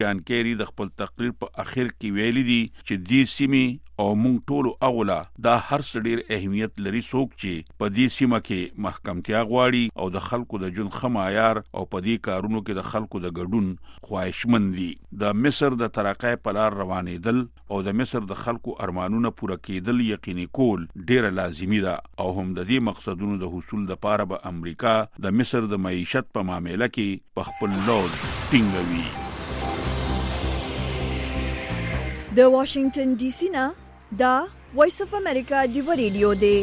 جان کیری د خپل تقریر په اخر کې ویلي دي چې دې سیمې او مونږ ټول اوله دا هر څه ډیر اهمیت لري څوک چې په دې سیمه کې محکمتیا غواړي او د خلکو د ژوند ښه معیار او په دې کارونو کې د خلکو د ګډون خواهشمند دي. د مصر د ترقۍ په لار روانېدل او د مصر د خلکو ارمانونه پوره کېدل یقیني کول ډیره لازمي ده او هم د دې مقصدونو د حصول لپاره به امریکا د مصر د معیشت په معاملې کې په خپل لور ټینګوي. د واشنگټن ډي سي نه دا وایس اف امریکا ډیو ریډیو دی.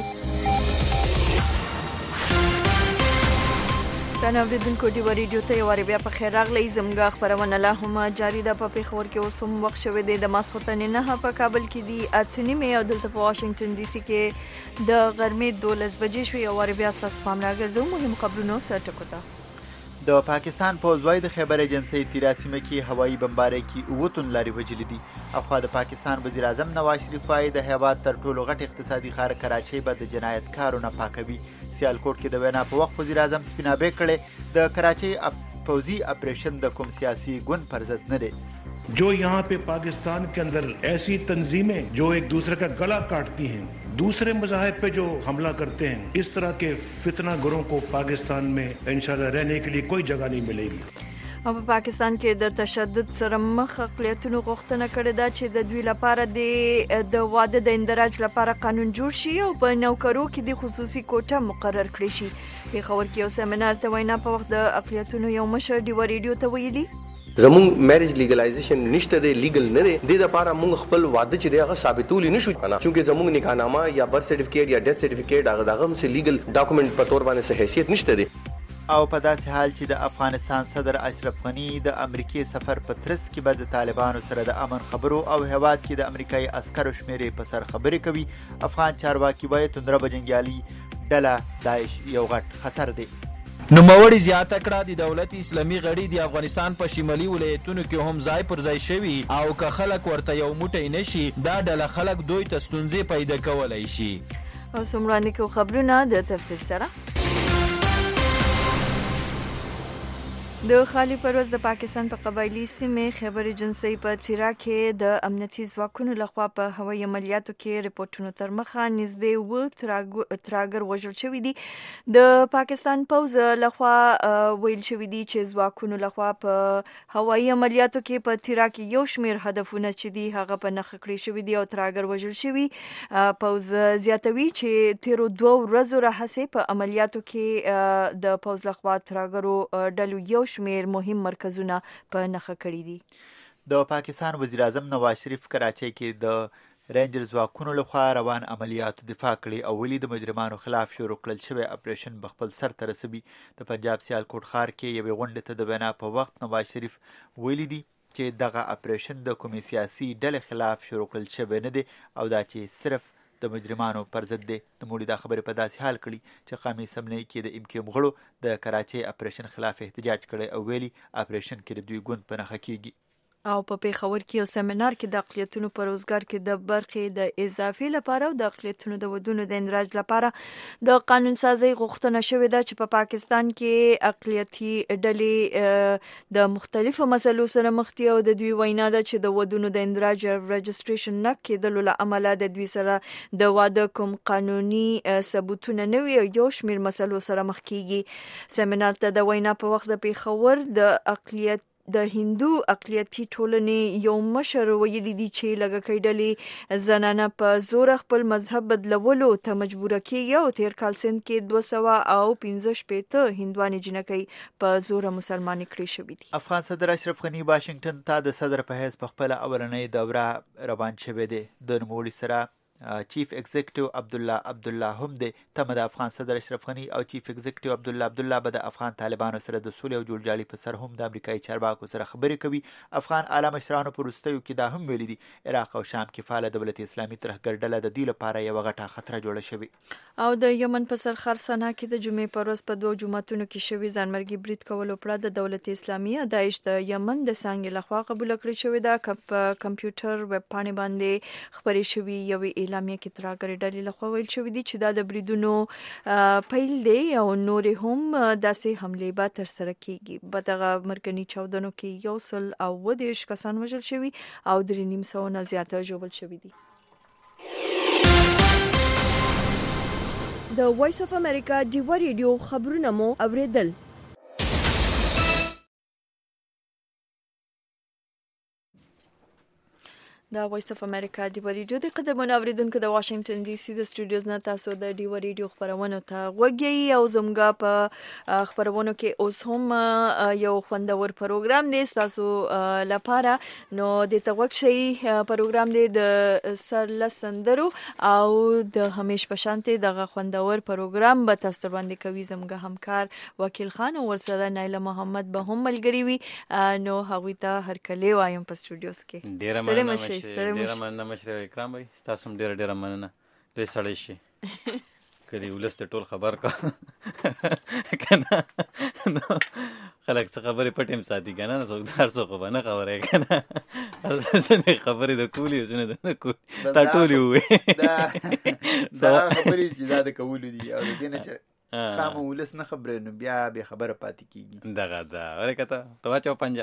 تنوریدونکو ډیو ریډیو ته یو بیا په خیر راغلی. زموږ خبرونه لا هم جاری ده. په پیښور کې اوس هم وخت شوی دی د ماسخوتن نه په کابل کې دی 8:30 او دلته په واشنگټن ډي سي کې د غرمې 12 بجې شوی. یو بیا تاسو پام راګرځو مهم خبرونه سره ټکو ته. د پاکستان پوځ وايي د خیبر ایجنسی تیرا سیمه کې هوایي بمبارۍ کې 9 تنلاري وژلي دي. اخوا د پاکستان وزیر اعظم نواز شریف وايي د هیواد تر ټولو غټ اقتصادي ښار کراچۍ به د جنایتکارو نه پاکوي. سیالکوټ کې د وینا په وخت وزیر اعظم سپینابی کړي د کراچۍ فوزی آپریشن د کوم سیاسي ګوند پر ضد نه دی. जो यहाँ पे पाकिस्तान के अंदर ऐसी तंजीमें जो एक दूसरे का गला काटती हैं, दूसरे मज़ाहिब पे जो हमला करते हैं, इस तरह के फितना गुरों को पाकिस्तान में इंशाल्लाह रहने के लिए कोई जगह नहीं मिलेगी. او په پاکستان کې د تشدد سره مخ اقلیتونو غوښتنه کړې ده چې د دوی لپاره د واده د اندراج لپاره قانون جوړ شي او په نوکرو کې د خصوصي کوټه مقرر کړي شي. پیښور کې یو سیمینار ته وینا په وخت د اقلیتونو یو مشر ډیو ریډیو ته ویلي زمون میریج لیګلایزیشن نشته دی، لیګل نه دی. د لپاره موږ خپل واده چې دی هغه ثابتول نه شو کنه، چونکه زمون نکاحنامه یا برث سرټیفیکیټ یا ډیث سرټیفیکیټ هغه هم سه لیګل ډاکومنٹ په تور باندې څه حیثیت نشته دی. او په داسې حال چې د افغانستان صدر اشرف غنی د امریکای سفر په ترڅ کې به د طالبانو سره د امن خبرو او هواد کې د امریکایي عسکرو شمیرې په سر خبرې کوي. افغان چارواکي وایي توندره بجنګیالي ډله داعش یو غټ خطر دی. نوموړي زیاته کړه د دولت اسلامي غړي د افغانستان په شمالي ولایتونو کې هم ځای پر ځای شوي او که خلک ورته یو موټی نشي دا ډله خلک دوی ته ستونزې پیدا کولی شي. او څومره نیکو خبرونه د تفصیل سره. د خالی پروز د پاکستان په قبایلی سیمې خیبر ایجنسی په تیرا کې د امنیتي ځواکونو لخوا په هوایي عملیاتو کې ریپورتونو تر مخه نږدې تراګر وژل شوي دي. د پاکستان پوځ لخوا ویل شوي دي چې ځواکونو لخوا په هوایي عملیاتو کې په تیرا کې یو شمیر هدفونه چې دي هغه په نښه کړي شوي دي او تراګر وژل شوي. پوځ زیاتوي چې تیرو 2 ورځو راهیسې په عملیاتو کې د پوځ لخوا تراګرو ډلو یو شمیر مهم مرکزونه په نښه کړي دي. د پاکستان وزیر اعظم نواز شریف کراچۍ کې د رینجر ځواکونو لخوا روان عملیاتو دفاع کړي او ویلي د مجرمانو خلاف شروع کړل شوی اپریشن به خپل سر ته رسوي. د پنجاب سیالکوټ ښار کې یوې غونډې ته د وینا په وخت نواز شریف ویلي دي چې دغه اپریشن د کومې سیاسي ډلې خلاف شروع کړل شوی نه دی او دا چې صرف د مجرمانو پر ضد دی. نوموړي دا خبرې په داسې حال کړي چې قومي اسمبلۍ کې د امکیوم غړو د کراچۍ اپریشن خلاف احتجاج کړی او ویلي اپریشن کې د دوی ګوند په نښه کیږي. او په پیښور کې یو سیمینار کې د اقلیتونو په روزګار کې د برخې د اضافي لپاره او د اقلیتونو د ودونو د اندراج لپاره د قانون سازي غوښتنه شوې ده چې په پاکستان کې اقلیتي ډلې د مختلفو مسلو سره مخ دي او د دوی وینا ده چې د ودونو د اندراج رجسټریشن نه کېدلو له امله د دوی سره د واده کوم قانوني ثبوتونه نه وي او یو شمیر مسلو سره مخ کیږي. سیمینار ته د وینا په وخت د پیښور د هندو اقلیتي ټولنې یو مشر ویلي دي چې لږکۍ ډلې زنانه په زور خپل مذهب بدلولو ته مجبور کیږي او تیر کال سند کې 215 هندوانې جنکۍ په زور مسلمانې کړې شوې دي. افغان صدر اشرف غنی واشنگټن ته د صدر په حیث په خپل اولنۍ دوره روان شوی دی. د نوموړي سره چیف ایگزیکټیو عبدالله هم دی. تمه د افغان صدر اشرف غنی او چیف ایگزیکټیو عبدالله به د افغان طالبانو سره د سولې او جوړجاړي په سر هم د امریکایي چارواکو سره خبرې کوي. افغان اعلی مشرانو په وروستیو کې دا هم ویلي دي عراق او شام کې فعاله دولت اسلامي ترهګر ډله د دې لپاره یوه غټه خطره جوړه شوې. او د یمن په سرخر سنا کې د جمعې په ورځ په 2 جوماتونو کې شوي ځانمرګي برید کولو پړه د دولت اسلامي داعش د یمن د څانګې لخوا قبول کړې شوې ده. په کمپیوټر ویب پاڼې باندې خبرې شوې یوې اعلامیه کې ترهګرې ډلې لخوا ویل شوی دی چې دا د بریدونو پیل دی او نورې هم داسې حملې به ترسره کیږي. په دغه مرګني چاودنو کې 130 کسان وژل شوي او 350 نه زیاته ژوبل شوي دي. د وایس اف امریکا ډیوا ریډیو خبرونه مو اوریدل. د وایس اف امریکا ډیوا ریډیو د قدمونو اوریدونکو د واشنگټن ډي سي د سټوډیوز نه تاسو د ډیوا ریډیو خبرونه ته غوږی او زموږ په خبرونو کې اوس هم یو خوندور پروګرام دی تاسو لپاره. نو د توګه شي پروګرام دی د سرلسندرو او د همیش پشانته دغه خوندور پروګرام به تاسو باندې کوي زموږ همکار وکیل خان او ورسره نایله محمد به هم ملګری وي. نو هغوی ته هرکلی وایم په سټوډیوز کې. ډیره مننه مشر اکرام بھائی تاسو هم ډیره مننه. دوی سړی شي کله ولست ټول خبر کا کنه خلک څه خبرې پټیم ساتي کنه نو څوک دار څه خبره نه خبره کنه ځنه خبرې د کولی ځنه د کولی تا ټولې وې دا خبرې چې دا د کولو دي او دینه چې خامو ولس نه خبره نو بیا به خبره پاتې کیږي. دغه دا ورکته تواچو پنجا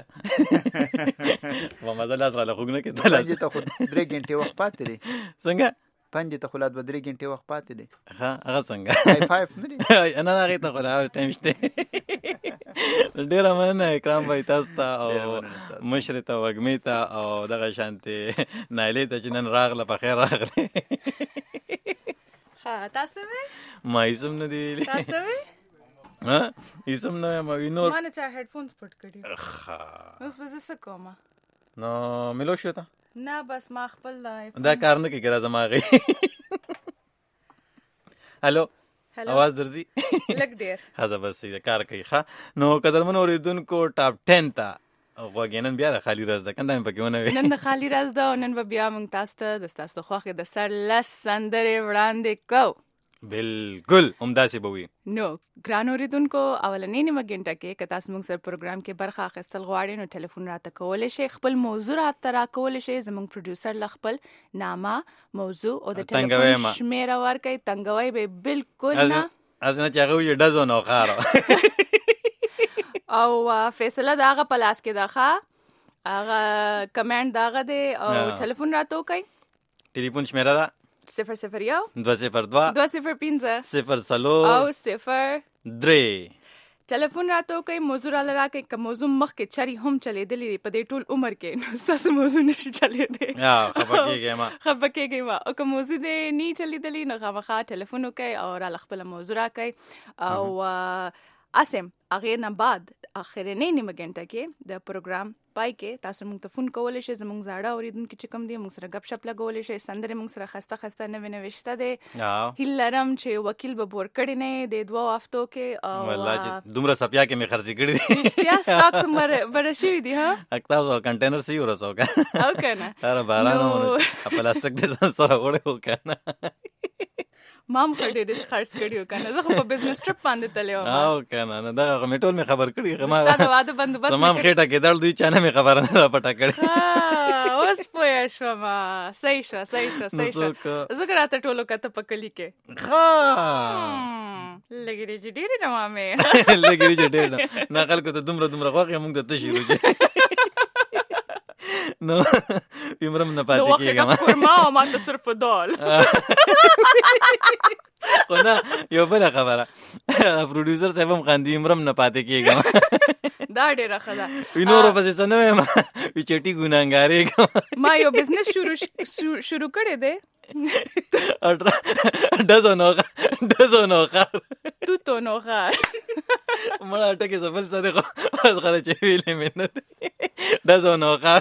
و مزه لاس را لغونه کې دلاس ته خو 3 غنټه وخت پاتې دی. څنګه پنځه ته خلات 3 غنټه وخت پاتې دی. ها هغه څنګه 5 نه دی انا هغه ته خلا ټایم شته. ډیر مننه اکرام بھائی تاسو ته او مشر ته وګمی ته او دغه شانته نایله ته چې نن راغله په خیر راغله. ها تاسو ما یې نه دی تاسو ها یې نه ما وینور ما نه چا هډفونز پټ کړی اوس به زه کومه نو ملو شو تا نه بس ما خپل دا کار نه کوي زما غي. هالو आवाज درځي لګ ډیر هغه بس دا کار کوي. ښه نو قدرمن اوریدونکو ټاپ 10 تا غوګینن بیا د خالی راز ده کنده په کې ونه نن د خالی راز ده نن به بیا موږ تاسو ته د تاسو خوخه د سر لس سندره وړاندې کو. بالکل همدا سی بوي. نو ګران اوریدونکو اولنې نیمه غنټه کې که تاسو موږ سره پروګرام کې برخه اخیستل غواړئ نو ټلیفون راته کولای شئ خپل موضوع راته را کولای شئ زموږ پروډوسر خپل نامه موضوع او د ټلیفون شمیره ورکړئ. تنګوي به بالکل نه ازنه چې هغه یې ډزو نو خارو او فیصله داغه پلاس کې داخه هغه کمنټ داغه دی او ټلیفون راته وکړئ. ټلیفون شمیره ده 001 202 205 0 او 03 ټلیفون راته وکړئ. موضوع را لراکئ که موضوع مخکې چری هم چلیدلی په دې ټول عمر کې نو ستاسو موضوع نشي چلیدلی خفه کېږئ ما او که موضوع دې نه چلیدلی نو خامخا ټلیفون وکړئ او را خپله موضوع راکئ او اسم هغې نه بعد اخرنۍ نیمه غنټه کې د پروګرام پای کې تاسو موږ ته فون کولی شئ. زموږ زاړه اورېدونکي چې کوم دي موږ سره ګپ شپ لګولی شئ. سندرې موږ سره خسته نوې نوې شته دی. هیله لرم چې وکیل به بور کړی نه د 2 هفتو کې او والله چې دومره سپیا کې مې خرڅې کړي دي رښتیا سټاکس بره شوي دي. ها تاسو کنټینر سي ورسو که او که نه هر باران پلاستیک دې ځان سره وړی و که نه مام خړې دې خرڅ کړیو کنه زه خو په بزنس ټریپ باندې تللی وم او کنه نه دا مې ټول مې خبر کړی ما دا واده بندوبست تمام خېټه کې دړ دوی چانه مې خبر نه را پټه کړی. اوس پوه شوم صحیح شو زه راته ټولو کته په کلی کې لګری چې ډېرې نه مامې لګری چې ډېر نه خلکو ته دومره غوښه موږ ته تشي روجه نو یمرم نه پاتې کېږم خورما او ما ته صرف دال خو نه یو بله خبره پروډیوسر صاحب هم خاندي یمرم نه پاتې کېږم دا ډېره ښه ده. نورو پسې څه نه وایم چټي ګناهګارې کوم. ما یو بزنس شروع کړی دی ډزو نو خار توتو نو خار مړه ټکې سفل ساده خو از خره چې ویلې مې نه ډزو نو خار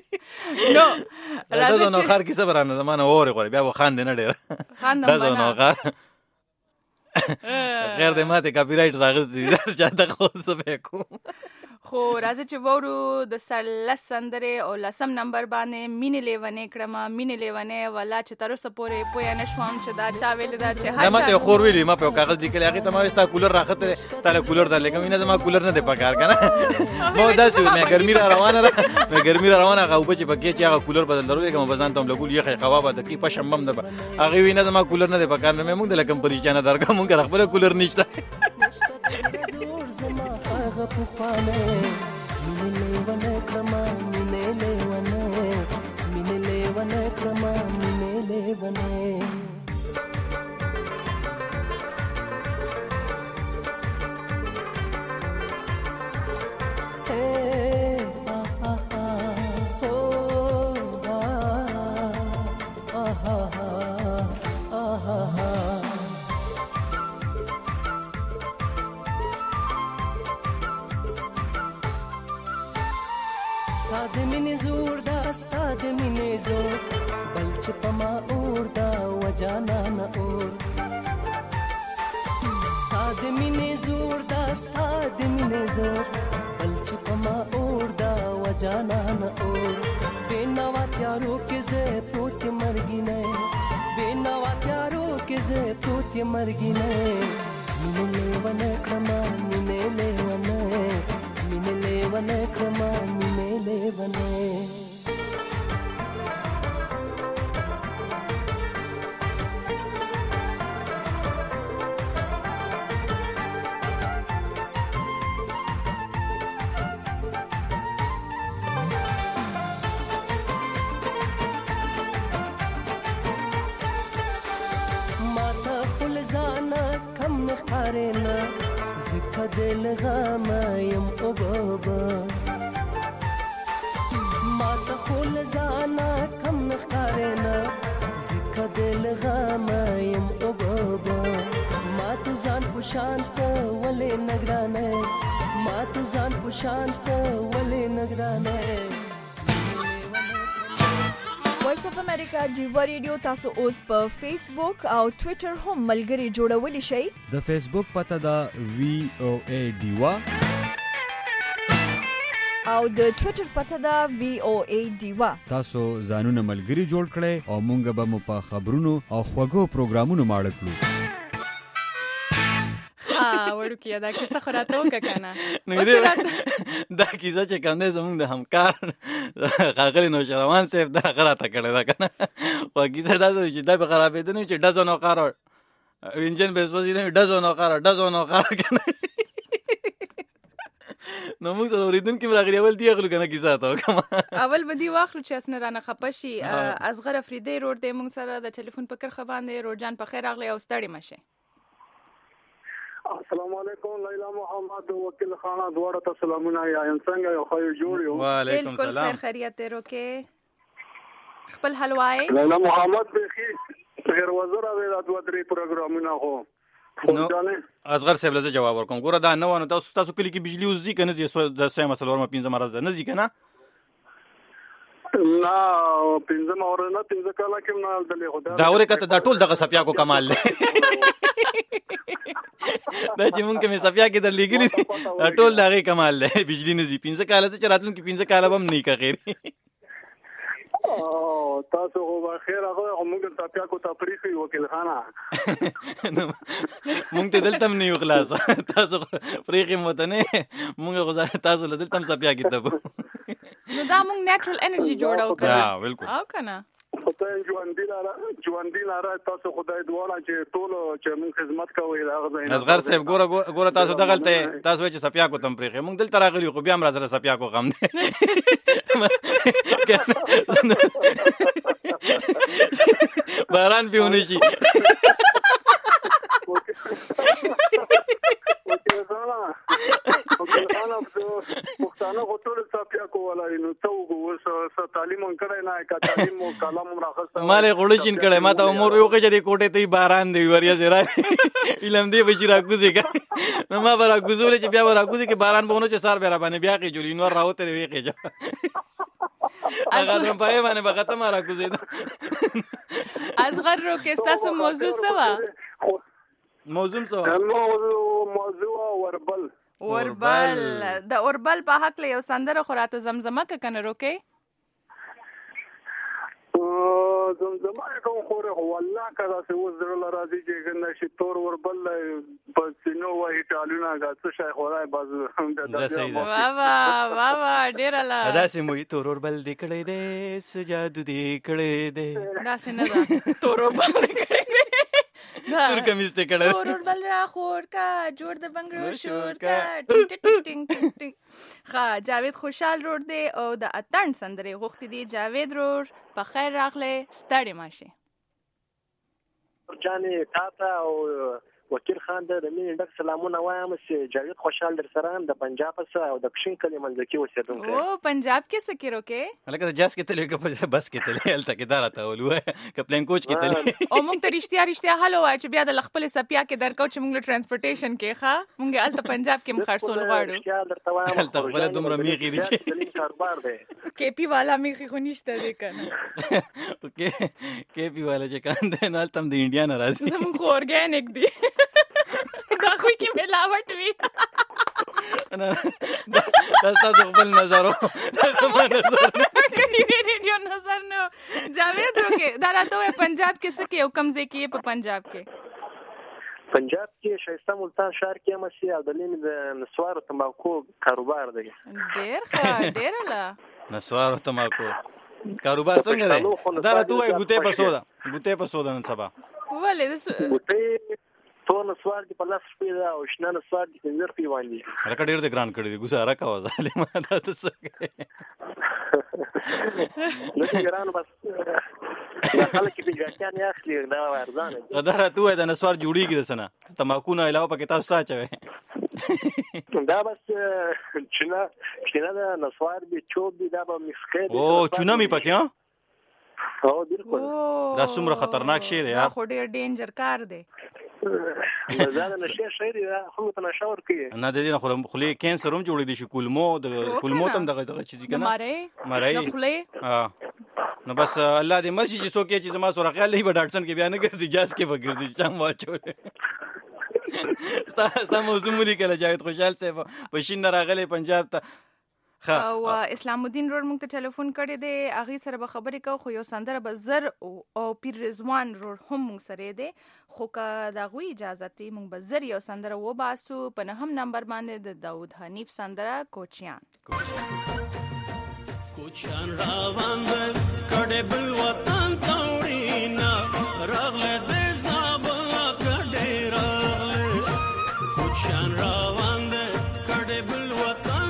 ډزو نو خار کیسه برانه زمانه اورې غوړې بیا به خاندې نه ډېره ډزو نو خار غیر دې ماته کاپی رایټ راغستی چاته خو څه به کوم خو راځي چې وورو د سرلس سندرې او لسم نمبر باندې مینې لیونې کړم مینې لیونې ولا چې تر اوسه پورې پوه نه شوم چې دا چا ویل دا چې هر ما ته خور ویلې ما په کاغذ لیکل هغه ته ما وستا کولر راخته تعالی کولر در لګم نه زما کولر نه دی پکار کنه مو داسې مې ګرمي را روانه غو چې پکې چې هغه کولر بدل درو کوم بزان ته لګول یخه قوابه د کی پشمم نه هغه وینه زما کولر نه دی پکار نه موږ د لکم پریشانه درګه موږ خپل کولر نشته وایس اف امریکا جیوا ریډیو تاسو اوس په فیسبوک او ټوئیټر هم ملګری جوړولی شئ. د فیسبوک پته دا VOA دیوا او د ټوئیټر پته دا VOA دیوا. تاسو ځانونه ملګری جوړ کړئ او مونږ به مو په خبرونو او خوږو پروګرامونو ماړه کړو. وړوکیا دا کیسه خراته وککنه دا کیسه چې کوم دی زمونږ د همکار ښاغلي نوشروان صاحب دا خراته کړې ده کنه خو کیسه دا چې دا به خرابېده نه چې ډزو نو قرار انجن به سوځي نه ډزو نو قرار کنه نو موږ سره اوریدونکو راغلي اول دی غلو کنه کیسه تا کوم اول بدی واخلو چې اسنه رانه خپشي اصغر افریدی روډ د موږ سره د ټلیفون په کرخه باندې روډجان په خیر راغلی او ستړي مشه. السلام علیکم لیلا محمد وکیل خانه دوړه ته سلامونه یا څنګه یو خو جوړ یو. وعلیکم السلام. بالکل خیر خیریت روکه خپل حلوای لیلا محمد بخي غیر وزیر او د دوه درې پروګرامونه هو نو اصغر صاحب له جواب ورکوم ګوره دا نه ونه تاسو کلی کې بجلی وزي کنه د سه مسلور ما 15 مرز نه ځي کنه نه 15 اور نه 15 کاله کې نه دلې خدا دا اورې کته دا ټول دغه سپیا کو کمال دی دا چې مونږ کې سپیا کې در لګلی ټول دغه کمال دی بجلی نه ځي 15 کاله چې راتلون کې 15 کاله هم نه کا غیر تاسو خو بخیر هغه موږ سپیا کو تفریح وکیل خانه مونږ ته دلته نه یو خلاص تاسو فریقي متنه مونږ غوځه تاسو له دلته سپیا کې ته نو دا مونږ نیچرل انرژي جوړاو کړو. ها بالکل او کنه خدای ژوندۍ لاره تاسو خدای دواړه چې ټول چې موږ خدمت کوي راغلی. اصغر صاحب ګوره تاسو دغلته تاسو چې سپیا کو تم پرېخه مونږ دلته راغلی خو بیا هم راځره سپیا کو غم دی باران پیونه شي پښتانه خو ټول سپیا کولای نو څو وګورس تعلیم کړه نه کا تعلیم او کلام راخسته مالې غړچین کړه ما ته عمر یو کې دې کوټه ته باران دی وریا زرا علم دی بچی راګوزي کا نو ما برا ګوزول چې بیا راګوزي کې باران بونو چې سار بیا باندې بیا کې جوړی نور راوته وی کې جا هغه دم پای باندې بغته ما راګوزي اصغر رو کې تاسو موضوع سوا موضوع وربل اوربل د اوربل په حق له یو سندره خوراته زمزمه کنه روکي زمزمه کوم خوره والله کدا سه وزر راځي چې کنه شي تور اوربل په سينو وای ټالونه غاڅ شای خورای باز وا ډیر لا دا سه مو تور اوربل دکړې دې سجادو دکړې دې دا سه نه دا تور اوربل دکړې دې سر کمیس ته کړه تور اوربل را خور کا جوړ د بنگلور شور کا ټینګ ټینګ ټینګ خا جاوید خوشحال روډ دی او د اتن سندري غوښتي دی جاوید روډ په خیر راغله ستړي ماشه جانې تاته او وکیل خان د مين ډک سلامونه وایم چې جاوید خوشحال در سره د پنجاب سره او د پښین کلی منځ کې اوسېدونکو او پنجاب کې سکیرو کې لکه جاس کې تلې کې بس کې تلې الته کې دارته ولوه کپلین کوچ کې تلې او موږ ته رښتیا حلو چې بیا د خپل سپیا کې درکو چې موږ له ترانسپورټیشن کې ښه موږ الته پنجاب کې مخرصول غواړو الته بل دومره میغې دي چې کاروبار دی کېپی والا میغې خو نشته دی کنه اوکې کېپی والا چې کاندې نه الته د انډیا نه راځي زموږ اورګانیک دی دا خو کې ملاوټ وی دا تاسو خپل نظرو تاسو نظر کړي نظر نو جاوید روکه دا راته پنجاب کې څه کې او کمزې کې په پنجاب کې شایسته ملتان شهر کې مسي او د لین د نسوارو تماکو کاروبار دی ډیر لا نسوارو تماکو کاروبار څنګه دی دا راته وای ګوتې په سودا نن سبا ولې ګوتې تو نسوار دی په لاس شپې دا او شنه نسوار دی په زر پیوان دي راکړه ډیر د ګران کړی دی ګزاره کاوه ظالم دا څه نو ګران بس خلک په ګټیا نه اخلي دا ارزان دا راته وای د نسوار جوړیږي د سنه تماکو نه علاوه پکې تاسو ساچوي دا بس چونه دا نسوار دی چوب دی دا به مسخه دی او چونه می پکې ها او بالکل دا څومره خطرناک شی دی یار خو ډیر ډینجر کار دی زاده نشه شي دی خو ته نشاور کوي نه د دې نه خلې کینسر هم جوړې دي شي کولمو تم دغه چیزی کنه مړی نو بس الله دې مرشي چې څوک چې زما سره خیال نه به ډاکټر کې بیان ګرځي جاس کې وګرځي چم واچول ستا موضوع ملي کله جاوید خوشحال صاحب پښین راغله پنجاب ته او اسلام الدین روډ موږ ته ټلیفون کړی دی هغه سره به خبرې کو خو یو سندره به زر او پیر رضوان روډ هم موږ سره دی خو که دا غوي اجازه تی موږ به زر یو سندره و باسو په نهم نمبر باندې د داوود حنیف سندره کوچیان روان کډه بل وطن توړینا راغله د زابل کډه راغله کوچیان روان کډه بل وطن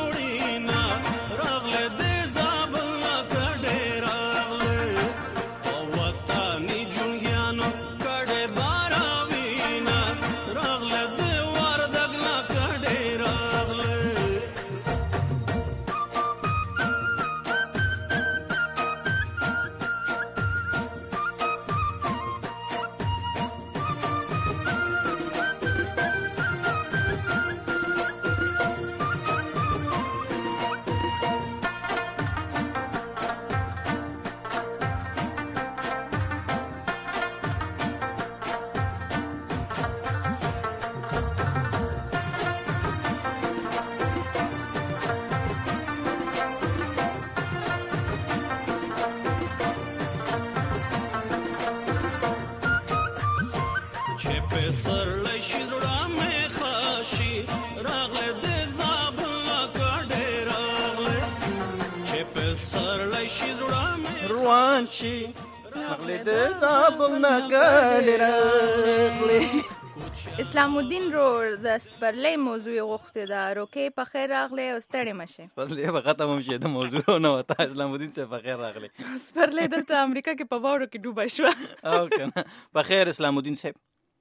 روان شي نغلی د زابل نه کډه راغله اسلام الدین روډ د سپرلی موضوع غوښته دا روکې په خیر راغله او ستړي مشه سپرلی به ختم شي د موضوع نه وته اسلام الدین څخه په خیر راغله سپرلی دلته امریکا کې په واورو کې ډوبه شو او کنه په خیر اسلام الدین صاحب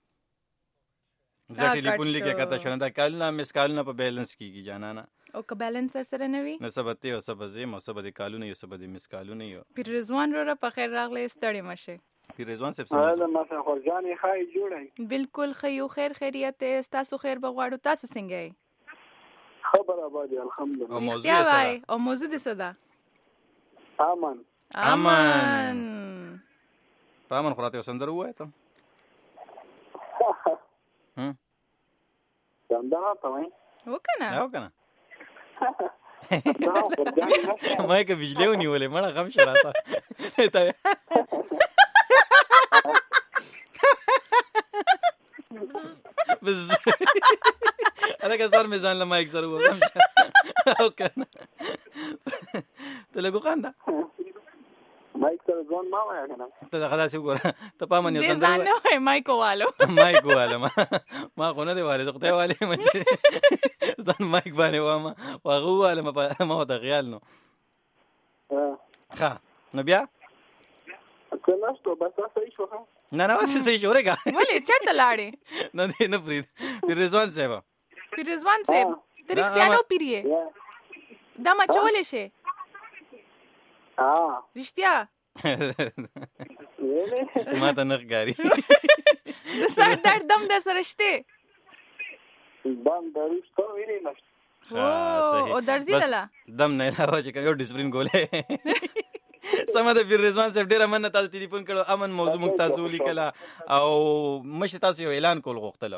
زه ټلیفون لیکه کته شنه دا کالونه مس کالونه په بیلانس کیږي جانانا او که بیلانس سره نه وي نو سبته او سبزه مو سبد کالونه یو سبد مس کالونه یو پیر رضوان رو په خیر راغله ستړي مشه پیر رضوان صاحب سره ما سره خورجانې خای جوړای بالکل خیو خیر خیریت تاسو خیر بغواړو تاسو څنګه یې خبر آبادی الحمدلله او موضوع دې صدا امن پامن خراته سندر وای ته څنګه ته وای وکنه ما که بجلی ونیولې مړه غم شراته بس الګا سر میزان له مایک سره وغم او کنه ته لګو خندا مایک سره ځون ما وای کنه ته دا خلاص وګوره ته پامن یو ځان نه وای مایکو والو ما خو نه دی والي ته والي ما ځان مایک باندې وامه واغه واله ما ته خیال نو ها نو بیا کنه ستو بس صحیح شو نه صحیح شو رګه ولې چرته لاړې نه فرید رضوان صاحب ته رښتیا نو پیریه دا ما چولې شه رښتیا ما ته نه ښکاري د سر درد دم در سره شته دم درشته ویلې نشته او درځي دلا دم نه راوځي کوم ډیسپلین ګولې سمه ده پیر رضوان صاحب ډیره مننه تاسو ټلیفون کړو امن موضوع موږ تاسو لیکله او مشه تاسو یو اعلان کول غوښتل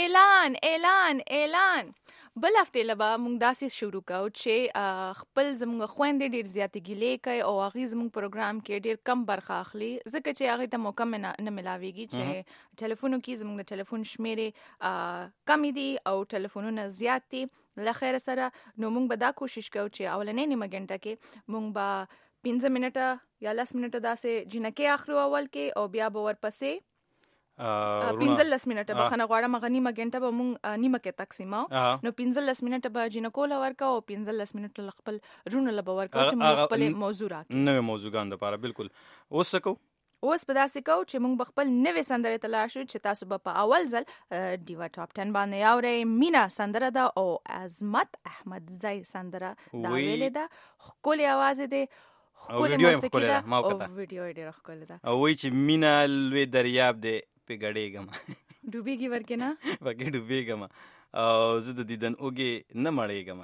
اعلان بل هفته لبا موږ داسې شروع کوو چې خپل زموږ خويندې ډیر زیاتې ګیلې کوي او هغه زموږ پروګرام کې ډیر کم برخه اخلي ځکه چې هغه ته موقع نه ملاويږي چې ټلیفونو کې زموږ د ټلیفون شمیرې کم دي او ټلیفونونه زیات دي لخر سره نو موږ به دا کوشش کوو چې اولنې نیمه غنټه کې موږ به 15 منټه یا 10 منټه داسې جنکه اخرو اول کې او بیا به ورپسې 15 منټه بخنه غواړم غنیمه غنټه به مونږ نیمه کې تقسیمو نو 15 منټه به جنکو لورکا او 15 منټه خپل رونه لبا ورکو چې موږ خپل موضوع راکې نوې موضوعګان د لپاره بالکل اوس په داسې کو چې موږ خپل نوې سندره تلاش شو چې تاسو په اول ځل ډیوا ټاپ 10 باندې اورئ مینا سندره ده او عظمت احمد زئی سندره دا ویلې ده خپل आवाज ده خپل موسیقي ده او ویډیو ډېر ښکلی ده او وی چې مینا لوی دریاب ده په غړېګم ډوبېږي ورکه نه پکې ډوبېګم او زه د دیدن اوګي نه مړېګم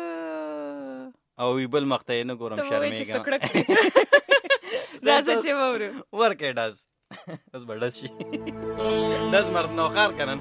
او بل مخته نه ګورم شرمېګم زاسه چې وره ورکه داس بس بڑا شي داس مرد نو خار کنن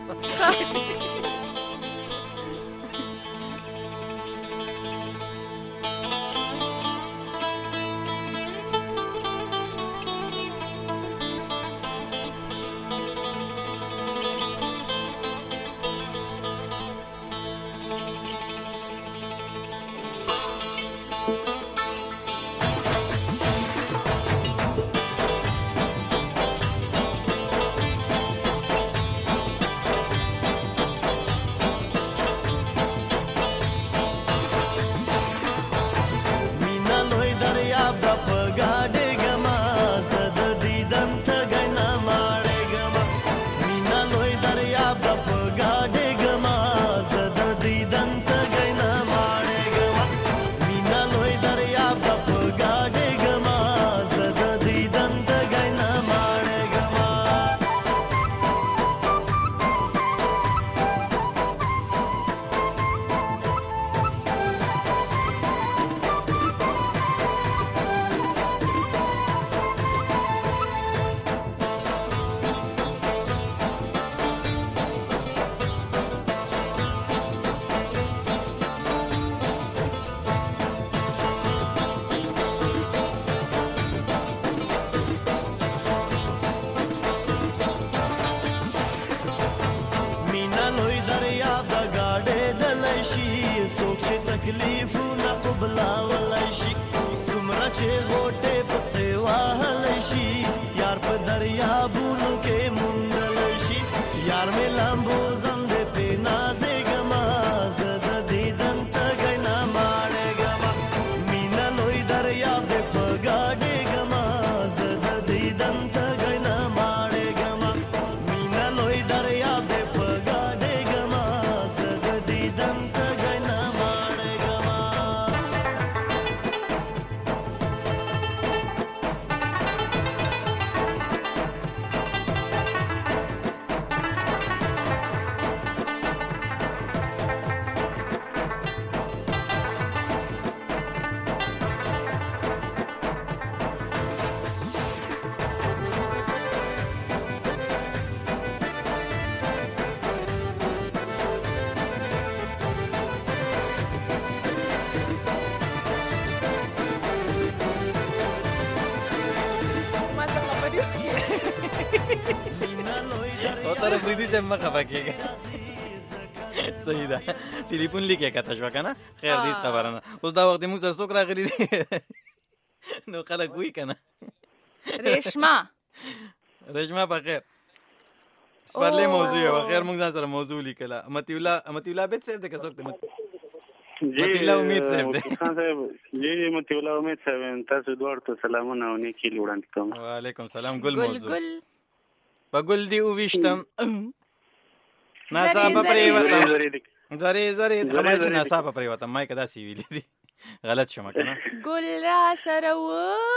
محترم فریدي صاحب مخه پکېږي صحیح ده ټلیفون لیکه کته شو کنه خیر دې خبره نه اوس دا وخت موږ سره څوک راغلي دي نو خلک وی کنه ریشما بخیر سپارلې موضوع یو خیر موږ ځان سره موضوع لیکله متی الله بیت صاحب د کڅوک ته متی الله امید صاحب ده جی متی الله امید صاحب تاسو دوړ ته سلامونه او نیکی وړاندې کوم وعلیکم سلام ګل موضوع په ګل دی او وشتم ناصابه پرې وته زری خبرې ناصابه پرې وته ما کدا سی ویلې دي غلط شوم کنه ګل را سره و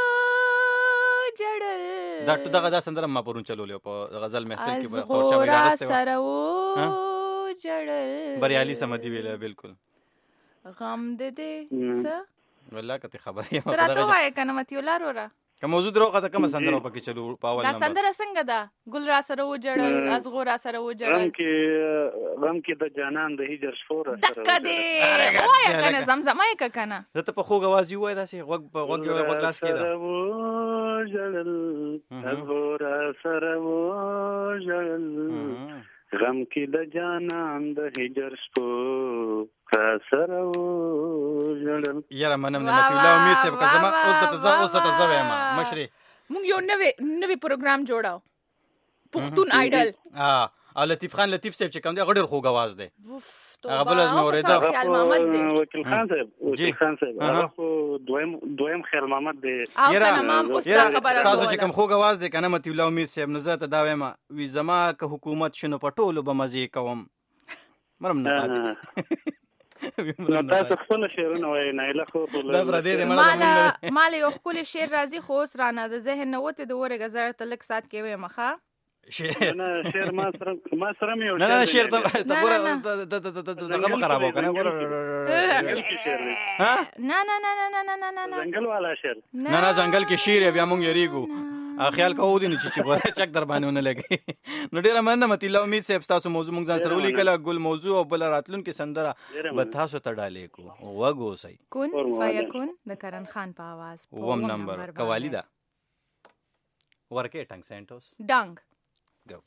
جړل دا سندره ما پرون چلولې په غزل محفل کې په خورشاه راغسته سره و جړل بریالي سمدي ویله بالکل غم دې څه والله کته خبرې ما تراته وای کنه متي ولارورا که موضوع دروغه ته کوم سندره پکې چلو په اول نمبر دا سندره څنګه ده ګل را سره و جړل ازغو را سره و جړل غم کې د جانان د هجر شور سره دکه دې وای کنه زمزمای کنه زه ته په خوګ आवाज وای دا سي غوګ په غوګ یو غوګ لاس کې ده جړل ازغو را سره و جړل غم کې د جانان د هجر شور سره و جړل یاره منم نه متي الله امید صاحب کزما اوس ته زویم مشري مونږ یو نوې پروګرام جوړاو پښتون آیډل او لطیف خان لطیف صاحب چې کوم دی غډر خوګ आवाज دی هغه بل از مورده وکیل خان صاحب هغه دویم خیر محمد دی یاره تاسو چې کوم خوګ आवाज دی کنه متي الله امید صاحب نو زه ته دا وایم وی زما که حکومت شنو پټولو به مزه کوم مرم نه پاتې نو تاسو خپل شعرونه وای نه له خو دا پر دې مال یو خپل شعر راځي خو اوس رانه د ذهن نه وته د ورګه زړه تلک سات کې وې مخه شعر ما سره مې نه شعر ته ګوره دغه خراب وکنه ګوره ها نه ځنګل والا شعر نه ځنګل کې شعر بیا مونږ یریګو خیال کوو دي چې ګوره چک در باندې ونه لګي نو ډیره مننه متي الله امید صاحب تاسو موضوع مونږ ځان سره ولیکله ګل موضوع او بل راتلون کې سندره به تاسو ته ډالې کو وګو سي کون فیکون د کرن خان په आवाज وم نمبر قوالی دا ورکه ټنګ سنټوس ډنګ go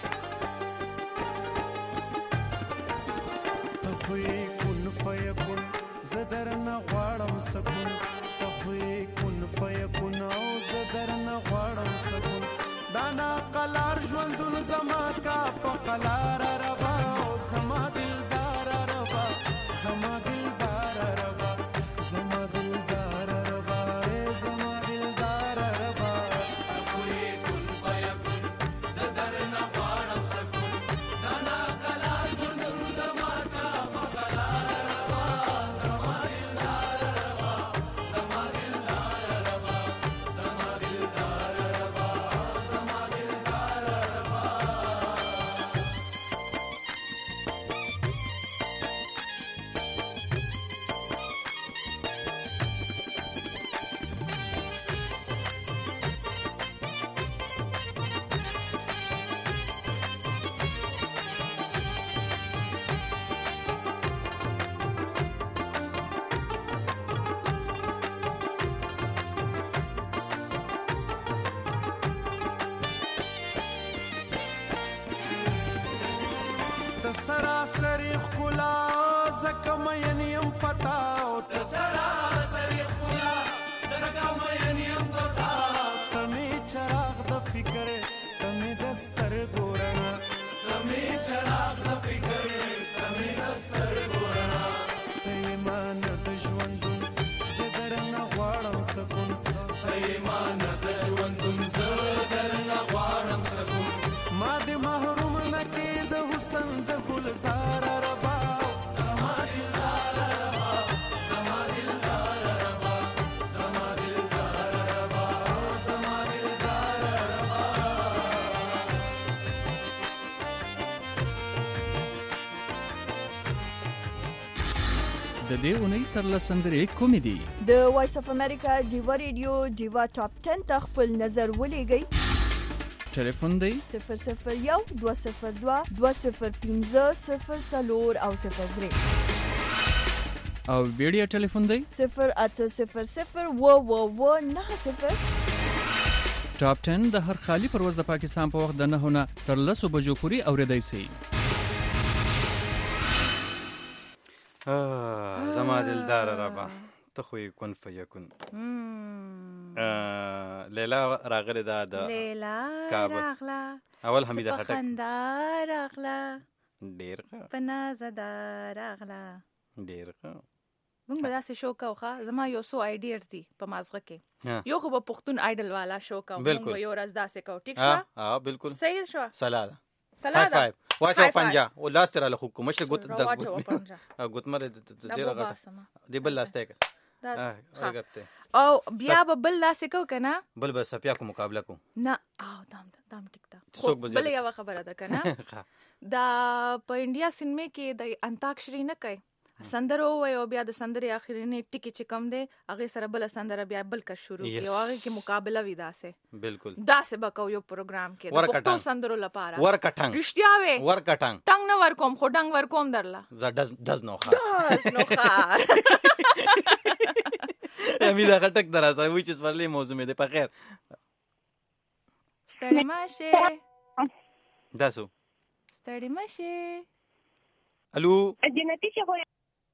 تخوی کن فیکون زدرنا غواړم سکون تخوی کن فیکون او زدرنا غواړم سکون دانا قلار ژوندون زما کا په قلار ربا او زما دلدار ربا زما دلدار ربا زما دلدار ربا زما دلدار ربا تخوی کن فیکون زدرنا غواړم سکون دانا قلار ژوندون زما کا په قلار ربا زما دلدار ربا زما دلدار ربا زما دلدار ربا زما دلدار ربا سراسری خلا زکم ینیم پتا او سراسری خلا زکم ینیم پتا تمی چراغ د فکر تمی دستر ګورنا تمی چراغ د فکر تمی دستر ګورنا ایمان د ژوندون زدرنا غواړم سکون ایمان د ژوندون زدرنا غواړم سکون ما دې محروم نکې د حسن د گلزار ربا زما دلدار ربا زما دلدار ربا زما دلدار ربا زما دلدار ربا د دې اونۍ سرلسندرې کومې دي د وایس اف امریکا ډیوا ریډیو ډیوا ټاپ 10 ته خپل نظر ولېږئ ټلیفون دی 001 202 205 0 او 03 او ویډیو ټلیفون دی 0800 90 ټاپ 10 د هر خالی پرواز د پاکستان په وخت د 9 نه تر 10 بجو پورې اوریدای شي. زما دلدار ربا ته خو کن فیکون. لیلا راغله د لیلا راغله اول حمیده خټک خندار راغله ډیر ښه پنازدار راغله ډیر ښه. موږ به داسې شو کوو زما یو څو آیډیاز دي په مازغه کې. یو خو به پښتون آیډل والا شو کوو موږ یو ورځ داسې کوو. ټیک شو؟ ها بالکل صحیح شو. سلاده سلاده واچو پنجا او لاس تر له حکومت مشه ګوت د ګوت مر د ډیر غټه دی بل لاس ته او بیا به بل لاس کو کنه بل به سپیا کو مقابله کو نه او دام ټیک تا بل یو خبره ده کنه دا په انډیا سینما کې د انتاکشری نه کوي سندرو وای او بیا د سندري اخرینی ټکی چې کم دی هغه سره بل سندره بیا بل کا شروع کی او هغه کې مقابله وی داسه بالکل داسه بکاو یو پروګرام کې د پښتو سندرو لپاره ورکټنګ رښتیا وې ورکټنګ ټنګ نه ورکوم خو ډنګ ورکوم درلا دز نو خار امید غټک درازه وچ سپرلی موضوع مې ده په خیر ستړي ماشه داسو ستړي ماشه الو جنتی څه خو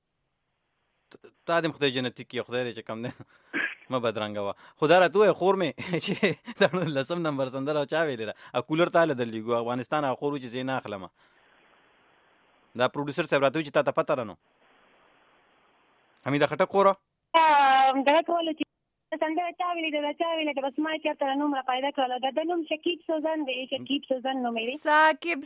تا دې خدای جنتی کې خدای دې چې کم نه ما بدرنګ وا خدا راته خور مې چې د لسم نمبر سندره چا ویل را کولر تعالی د لیګو افغانستان اخورو چې زینا اخلم دا پروډوسر صاحب راته چې تا پته رانو حمید خټک خورا دا کول چې سندره چا ویل دا بس ما چرته نوم را پیدا کړل دا نوم شکیب سوزان دی شکیب سوزان نو مې ساکب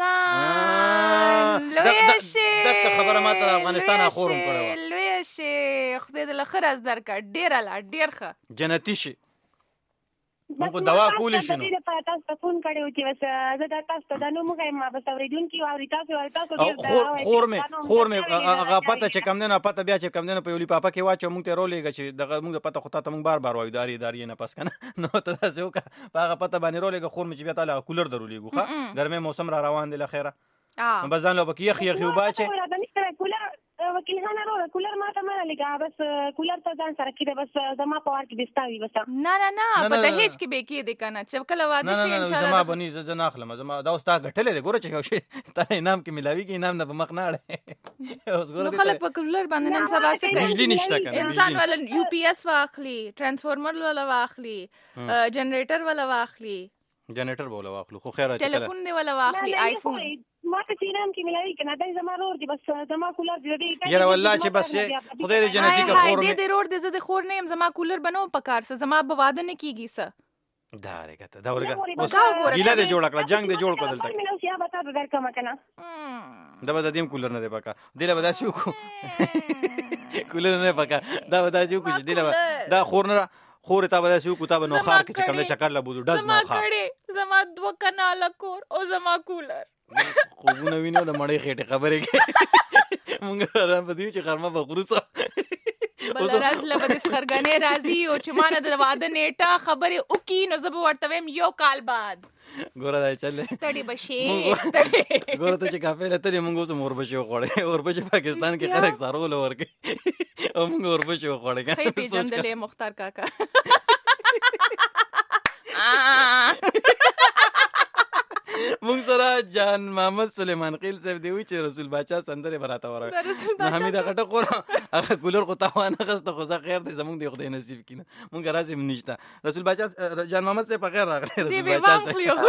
سوزان لوی شي دغه خبره ماته افغانستان اخورم کړو لوی شي خدای دې لخر از درکا ډیر لا ډیر ښه جنتی شي موږ دوا کولی شنو دا تاسو ته فون کړو چې بس زه دا تاسو ته نو موږ ما بس اوریدون کی او تاسو خور مې هغه پته چې کم نه پته بیا چې کم نه په یولي پاپا کې واچو موږ ته رولېږي چې دغه موږ پته خو ته موږ بار وایو داري نه پس کنه نو ته تاسو کا هغه پته باندې رولېږي خور مې چې بیا تعالی کولر درولېږي ښه ګرمه موسم را روان دی لخيره بزان لو بک یخ وباچه وکیل خان ورو کولر ما ته مله لګا بس کولر ته ځان سره کېده بس زما په وار کې دستاوي بس نه په دهیج کې به کې دې کنه چې کله واده شي ان شاء الله زما بني زنه اخلم زما دا اوستا غټلې ده ګوره چې شي ته انعام کې ملاوي کې انعام نه په مخ نه اړه اوس ګوره خلک په کولر باندې نن سبا څه کوي بجلی نشته کنه انسان ول یو پی ایس واخلي ترانسفارمر ولا واخلي جنریټر ولا واخلي جنریټر بوله واخلو خو خیره ټلیفون دی ولا واخلي آیفون ما ته چینام کې ملایي کنه دای زما رور دی بس زما کولر دی یاره والله چې بس خدای دې جنتی کا خور دې رور دې زده خور نه زما کولر بنو پکار سه زما بواده نه کیږي سه دارې کته دا ورګه ګیله دې جوړ کړه جنگ دې جوړ کړل مې نو سیا بتا درکم کنه دا به دیم کولر نه دی پکا دله به دا شو کولر نه پکا دا به دا شو کوم دله دا خور نه خور ته به شو کوته نو خار کې کوم چکر لا بوزو ډز نو خار زما دو کناله کور او زما کولر خوبونه وینو د مړې خېټه خبرې کې مونږ را په دې چې خرمه په غروسه بل راز له بده سرګنې راځي او چې مان د واده نیټه خبره وکي نو زه به ورته ویم یو کال بعد ګوره دا چلې ستړي بشي ګوره ته چې کافه لته موږ اوس اوربشي خوړې اوربشي پاکستان کې خلک سارول ورکې او موږ اوربشي خوړې خې پیجندلې مختار کاکا مونږ سره جان محمد سلیمان خیل صاحب دی وی چې رسول باچا سندره براته ورا حمید غټه خور هغه کولر کو تاوان غسته خو خیر دی زمونږ دی خدای نصیب کینه مونږ راځم نشته رسول باچا جان محمد صاحب په خیر راغلی رسول باچا صاحب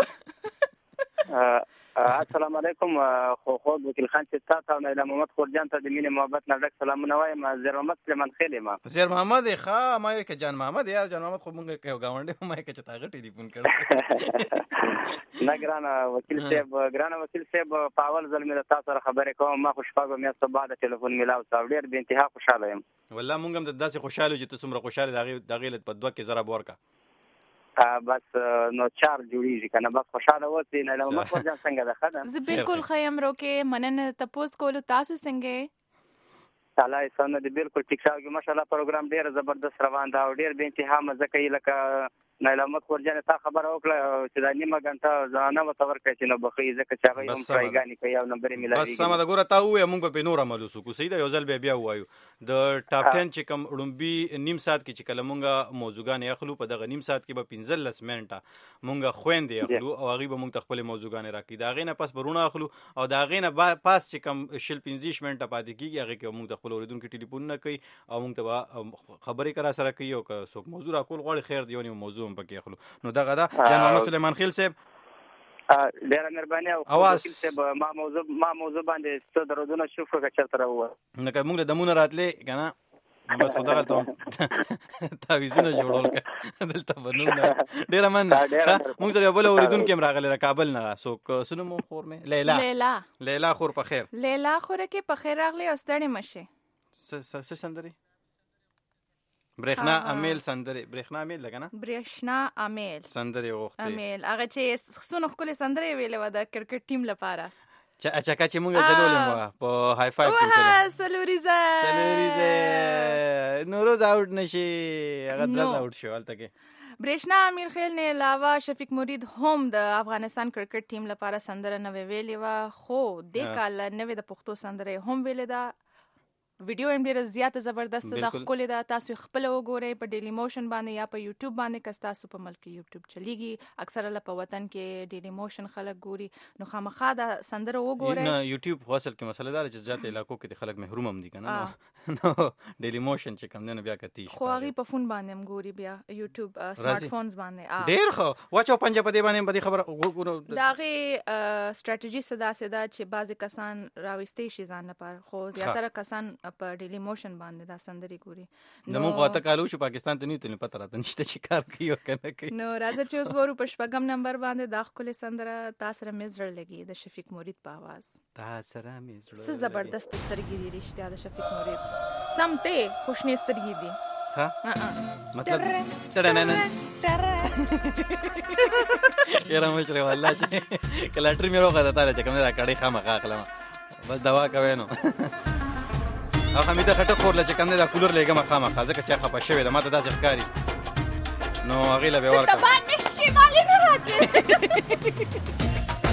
السلام علیکم خو وکیل خان چې تاسو او نیلا محمد خورجان ته د مینې محبت نه ډک سلامونه وایم زیر محمد سلیمان خیل ما زیر محمد ښا ما یو کې جان محمد یار جان محمد خو مونږ یو گاونډي ما یې چې تا غټي دی فون کړ نه ګرانه وکیل صاحب په اول ځل مې تاسو سره خبرې کوم ما خوشاله مې صبح بعد ټلیفون میلاو صاحب ډیر به انتها خوشاله یم والله مونږ هم داسې خوشاله چې تاسو مره خوشاله دغه لت په دوه کې زره بورکا بس نو چار جوړیږي کنه بس خوشاله وتی نه له محمد ورجان څنګه ده خدای زه بالکل خیم روکه مننه تاسو کول تاسو څنګه تعالی سن دې بالکل ټیک ښه ماشاءالله پروګرام ډیر زبردست روان دا او ډیر به انتها مزه کوي لکه نایلامت ورجن تا خبره وکړه چې دا نیمه غنټه ځانه متور کوي چې نو بخي ځکه چې هغه هم ټرایګانی کوي او نمبر ملایي بس سم دا ګوره تا وې موږ په نور عملو سو کو سیده یو ځل بیا وایو د ټاپ 10 چې کوم اړمبي نیم ساعت کې چې کله مونږه موضوعګان اخلو په دغه نیم ساعت کې به 15 منټه مونږه خويندې اخلو او هغه به مونږ خپل موضوعګان راکې دا غینه پس برونه اخلو او دا غینه پاس چې کوم شل 15 منټه پاتې کیږي هغه کې مونږ خپل اوریدونکو ټلیفون نه کوي او مونږ ته خبرې کرا سره کوي او که څوک موضوع راکول غواړي خیر دی یو موضوع هم پکې اخلو نو دغه دا جان محمد سلیمان خیل صاحب ډېر مهرباني او وکیل صاحب ما موضوع باندې څه درودونه شکر که چرته راو نو که موږ د دمونه راتلې کنه بس خدا ته تعویذونه جوړول دلته ونونه ډېر مننه موږ سره بل اوریدونکو هم راغلی را کابل نه څوک سنو مو خور مې لیلا خور په خیر لیلا خور کې په خیر راغلی او ستړي مشه څه سندري برېښنا امیل سندري برېښنا امیل لګنه برېښنا امیل سندري وخت امیل هغه چې خصونه خپل سندري ویلې و د کرکټ ټیم لپاره چا چې مونږه چلولې مو په های فایو کې واه سلوریزه نوروز آوټ نشي هغه دراز آوټ شو الته کې برېښنا امیر خیل نه علاوه شفیق مرید هم د افغانستان کرکټ ټیم لپاره سندره نوې ویلې و خو د کال نوې د پښتو سندره هم ویلې ده ویډیو هم ډیره زیاته زبردست ده خپل ده تاسو خپل وګورئ په ډیلی موشن باندې یا په یوټیوب باندې کس تاسو په ملک یوټیوب چلیږي اکثره له په وطن کې ډیلی موشن خلک ګوري نو خامخا دا سندره وګورئ نه یوټیوب خو اصل کې مسله ده چې ځات علاقو کې خلک محروم هم دي کنه نو ډیلی موشن چې کم نه بیا کتی خو هغه په فون باندې هم ګوري بیا یوټیوب سمارټ فونز باندې ډیر خو واچو پنځه په دې باندې خبره داغه سټریټجی صدا صدا چې بعضی کسان راوستي شي ځان لپاره خو زیاتره کسان په ډیلی موشن باندې دا سندري ګوري نو موږ واته کالو چې پاکستان ته نه پته راته نشته چې کار کوي او کنه کوي نو راځه چې اوس ورو په شپږم نمبر باندې دا خپل سندره تاسو سره مزړ لګي د شفیق مرید په आवाज تاسو سره مزړ څه زبردست سترګې دي رښتیا د شفیق مرید سمته خوشنی سترګې دي ها مطلب تړنن یاره مشره والله چې کلاټری مې روغه ده تعالی چې کوم دا کړي خامخا اخلم بس دوا کوي نو هغه مې د خټه خورله چې کنده دا کولر لګم خامخا ځکه چې خپه شوی ده ماته داسې ښکاري نو هغې له به ورکړم ته باندې شي مالې نه راځي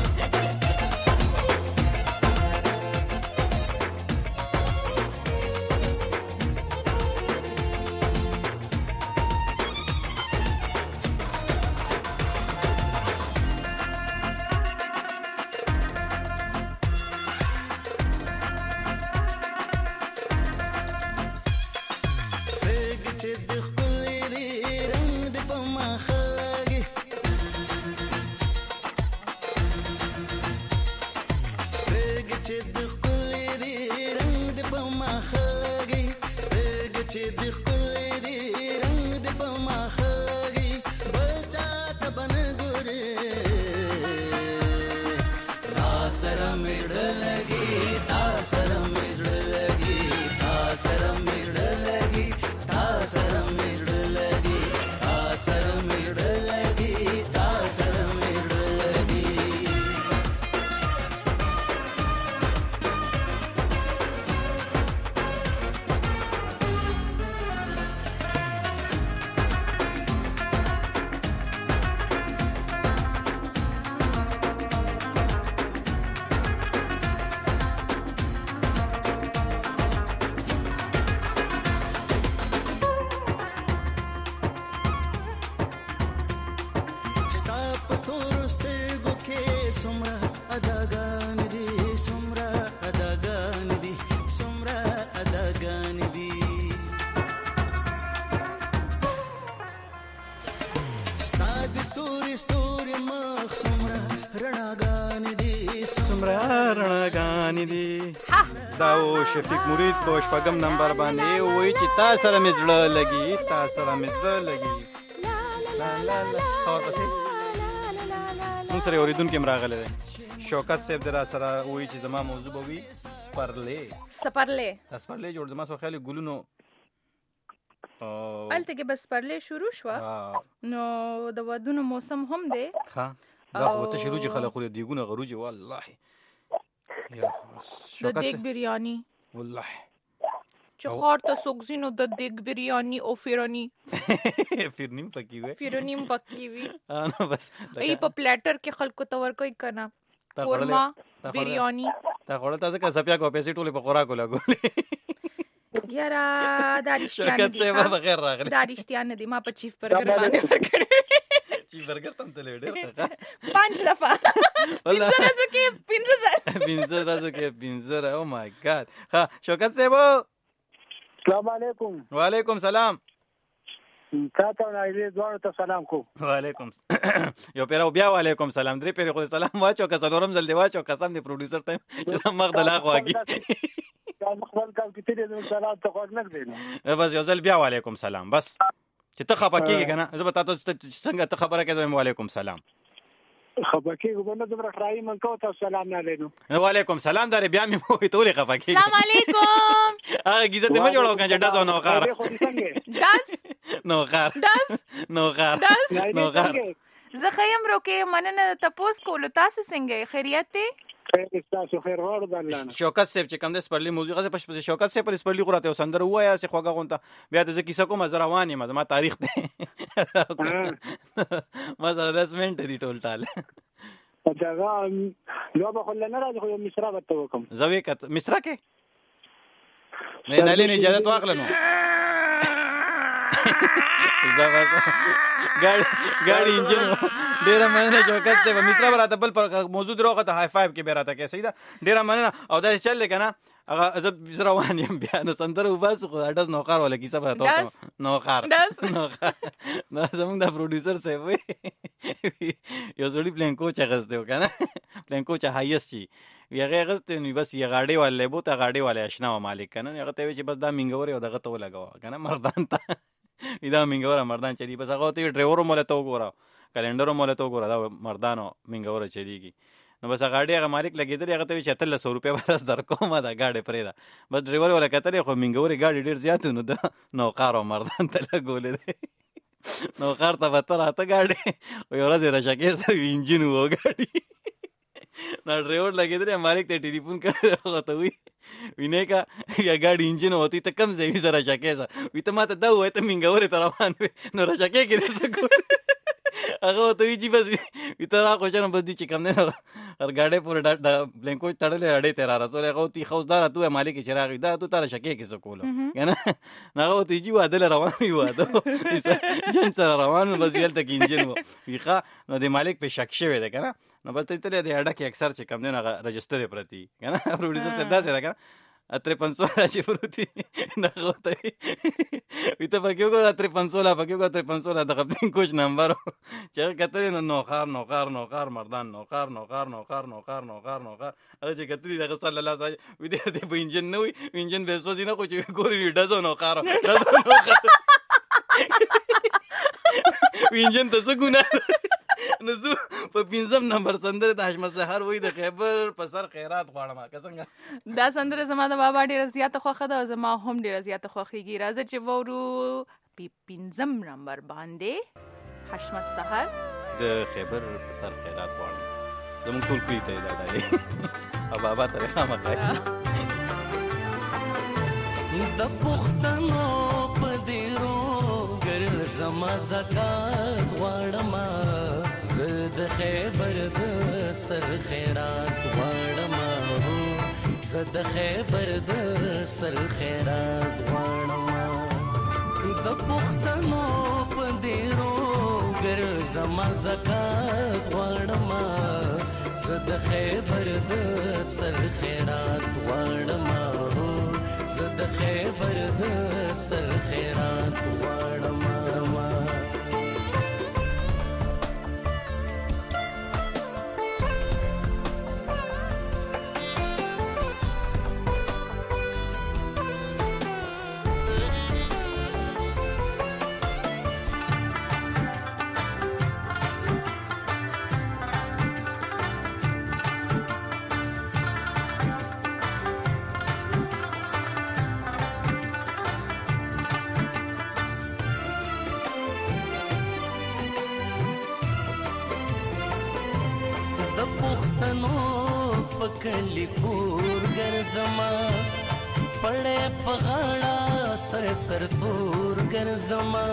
شفیق مرید په شپږم نمبر باندې وایي چې تا سره مې زړه لګي تا سره مې زړه لګي موږ سره اوریدونکي هم راغلی دی شوکت صاحب در سره وایي چې زما موضوع به وي سپرلی جوړ زما سره خیالي ګلونو هلته کې بس سپرلی شروع شوه نو د ودونو موسم هم دی ښه دا خو ورته شروع چې خلک خوري دیګونه غروجي والله د دیګ بریاني والله چې خور ته سوګزینو د دیګ بریانی او فیرانی فیرنیم پکې وي فیرنیم پکې وي نو بس ای په پلیټر کې خلکو ته ورکوي کنه قورما بریانی تا خورل تاسو که سپیا کو پیسې ټولې په خوراکو لګولې یارا دا رښتیا شوکت صاحب بغیر راغلی دا رښتیا نه دی ما په چیف برګر باندې وکړې چیف برګر تم ته ډېر 5 دفعه پینځه کې پینځه او مای ګاد ها شوکت صاحب السلام علیکم وعلیکم سلام تاسو نه دې دوه ته سلام کو وعلیکم یو پیرو بیا وعلیکم سلام درې پیرو خو سلام واچو که څلورم ځل دی واچو قسم دی پروډوسر ته چې مخ د لاغ واګي دا مخبل کال کې دې سلام ته خور نه دی بس یو ځل بیا وعلیکم سلام بس چې ته خپه کېږي کنه زه به تاسو څنګه ته خبره کوم وعلیکم سلام خپه کېږي ونه د راځي من کو ته سلام نه لینو وعلیکم سلام دار بیا مې مو ته ولې خپه کېږي السلام علیکم هغه گیزه ته ما جوړو کنه ډاز نو غار زه خیم روکه مننه تاسو کولو تاسو څنګه خیریت ته تاسو خیر ور دلانه شوکت صاحب چې کوم د سپرلی موضوع غزه پښ شوکت صاحب پر سپرلی غراته وسندر وایا چې خوګه غونته بیا د کیسه کوم زروان یم ما تاریخ ده ما زره رسمنت دي ټول ټال دا نو به خل نه راځي خو مصرا وته وکم زوی کت مصرا کې نه نه لې اجازه واخلنو गाड़ी इंजन ډیره مننه شوکت صاحب مصرا براته بل پر موضوع دروغه ته های فایو کې بیراته کې صحیح ده ډیره مننه او دا چل کنه هغه زه روان یم بیا نو سندره وباس خو اډز نوکار ولا کیسه به تاسو نوکار نو زمونږ د پروډوسر صاحب یو ځړی پلینکو چا غزته کنه پلینکو چا هایس چی یغه غزته نو بس یې غاډي والے بو ته غاډي والے آشنا و مالک کنه هغه ته چې بس دا منګور یو دغه ته لګاو کنه مردان ته دا منګور مردان چلی بس هغه ته ډرایور مولا ته وګورا کلندر مولا ته وګورا دا مردانو منګور چلیږي نو بس غاډي هغه مالک لګیدل هغه ته 7300 روپیا ورس در کوم دا غاډي پرې دا بس ډرایور ولا کتل خو منګوري غاډي ډیر زیات نو دا نو قارو مردان ته لګولې نو قار ته وتر اته غاډي یو ورځ راځي سره انجن وو غاډي ना ड्राइवर लगे थे हमारे टेलीफोन कर तो हुई विनय का या गाड़ी इंजन होती तो कम से भी जरा शके सा वित मात दा हुए तो मिंगावरे तरवान नो र शके के सको अगो तो जी बस इतना क्वेश्चन बस दी चिकम ने और गाड़ी पूरे ब्लैंको तड़ले अड़े तेरा रसोले गो ती खौसदार तू है मालिक चिराग दा तू तारा शके के सको है ना गो ती जी वादल रवान हुआ तो जन सर रवान बस यल तक इंजन वो विखा नो दे मालिक पे शक शे दे ना نو بس ته ته د اډه کې اکثر چې کم نه رجستر پرتی کنه پروډوسر څه دا څه کنه اتره 500 راځي پروتي نه غوته ویته پکې کو اتره 500 پکې کو اتره 500 د خپل کوچ نمبر چې کته نو خار مردان نو خار هغه چې کته د صلی الله علیه وسلم دې په انجن نه وي انجن به سوځي نه کو چې ګوري ډزو نو خار انجن ته څه ګونه نزو په 15 نمبر سندره د حشمت سحر وای د خیبر په سر خیرات غواړم که څنګه دا سندره زما د بابا ډیره زیاته خوخه ده او زما هم ډیره زیاته خوخیږي راځه چې وورو په 15 نمبر باندې حشمت سحر د خیبر په سر خیرات غواړم زموږ ټول کوي ته دا دی او بابا ته خامخا د پښتنو په دیرو ګر زما زکات غواړم زد خیبر د سر خیرات غواړم زد خیبر د سر خیرات غواړم د پښتنو په دیرو ګر زما زکات غواړم زد خیبر د سر خیرات غواړم زد خیبر د سر خیرات غواړم کلی پور ګرځما پړې په غاړه سر سر تور ګرځما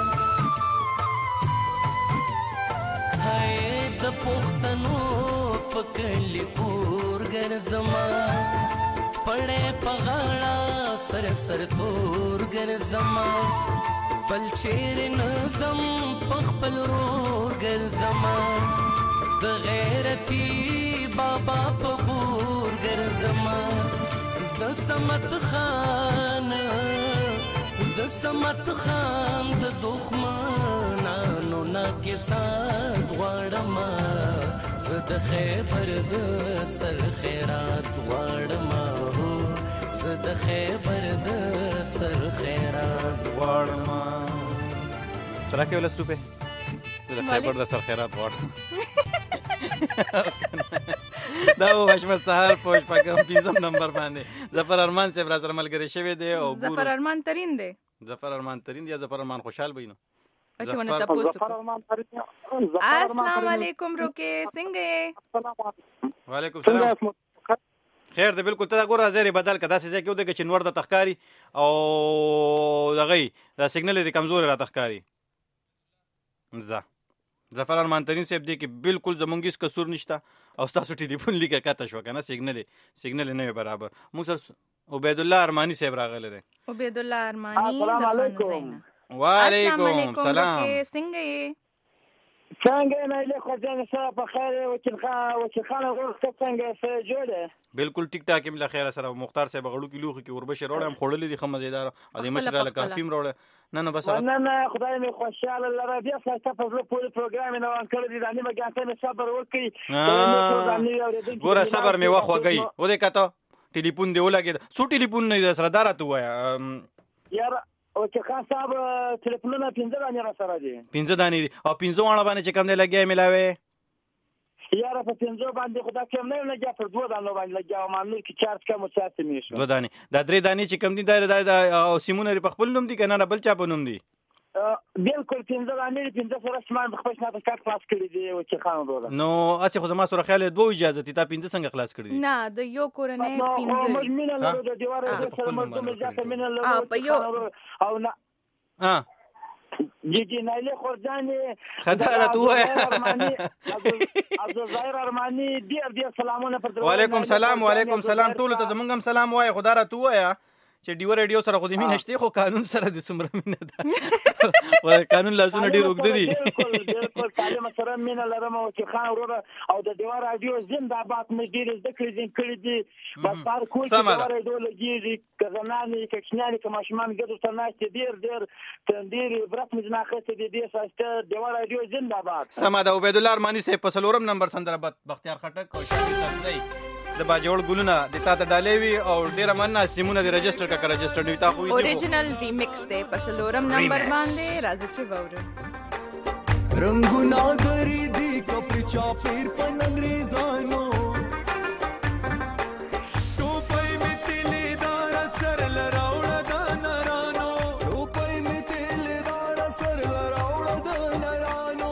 هاي د پښتنو په کلی اور ګرځما پړې په غاړه سر سر تور ګرځما بل چیر نظم پخپل رور ګرځما د غیرتی بابا په غور ګرځما د سمت خان د دښمنانو نه کې سات غواړم زه د خیبر د سر خیرات غواړم زه د خیبر د سر خیرات غواړم چلا کې ولس روپے د خیبر د سر خیرات غواړم دا و حشمت سهار پوش پاکم 5 نمبر باندې ظفر ارمان صاحب را سره ملګری شوی دی او ظفر ارمان ترين دی ظفر ارمان خوشحال بینو اچھا ونه تاسو السلام علیکم روکے څنګه یې وعلیکم السلام خیر دی بالکل ته ګوره زری بدل کدا سې کې ودی چې نور د تخکاری او دغه د سیګنل دی کمزوري را تخکاری ظفر ارمان ترين صاحب دی کې بالکل زمونږ قصور نشته او تاسو ټلیفون لیکه کاته شو کنه سیګنل نه برابر موږ سره عبید الله ارمانی صاحب راغله دی عبید الله ارمانی السلام علیکم وعلیکم السلام څنګه یې نه له خدای سره په خیر وکیل خان غوښته څنګه څه جوړه بالکل ټیک ټاک مله خیر سره مختار صاحب غړو کې لوخ کې وربشه روړم خړلې دي خمزیدار ادي مشر له کافیم روړ نه بس نه خدای مې خوشاله لره بیا څه په پوره پروګرام نه وان کړی دي دانی مګه څه صبر وکي ګوره صبر مې واخوږي و دې کته ټلیفون دی ولګي سو ټلیفون نه سره دارته وایا یار او چې خان صاحب ټلیفونونه 15 دانې را سره دي 15 دانې او 15 وانه باندې چې کم دی لګي ملاوي یاره په 15 باندې خدا کم نه لګي پر 2 دانو باندې لګي او مامور کې چارج کم او ساتي میشو 2 دانې دا 3 دانې چې کم دي دا او سیمونه په خپل نوم دي کنه نه بل چا په نوم دي بالکل 15 دانې 15 سره سمان په خپل شناخت کارت خلاص کړی دی او چې خان وروړه نو اسی خو زما سره خیال 2 اجازه تی تا 15 څنګه خلاص کړی دي نه د یو کورنۍ 15 مجمنه له د دیواره سره مرګه ځکه منه له او نه جی نایله خورجانی خدارت وای از ظاهر ارمانی ډیر سلامونه پر وعلیکم سلام ټول ته زمونږ هم سلام وای خدارت وای چې ډیو ریډیو سره خو دې مين نشته خو قانون سره د سمره مين ده او قانون لاسونه ډیر وګد دي بالکل تعلیم سره مين لرم او چې خان وروره او د دیوار رادیو زنده‌باد مې ډیر ذکر کړی دي بس بار کوی چې دیوار رادیو لګیږي کزنانی کښنانی کماشمان ګډو تناشته ډیر تندیر برت مې نه خسته دي ساسته دیوار رادیو زنده‌باد سم ده عبید الله ارمانی صاحب په سلورم نمبر سندره بختیار خټک او شاهد تنزي د باجوړ ګلونه د تا ته ډالېوي او ډیره مننه سیمونه د رجستر کا رجستر دی تا خو اوریجنل ریمیکس دی په سلورم نمبر باندې راځي چې وره رنگونه غری دی کپړ چاپیر په انګریزانو ټوپای می تلې دار سر لراوړه د نرانو ټوپای می تلې دار سر لراوړه د نرانو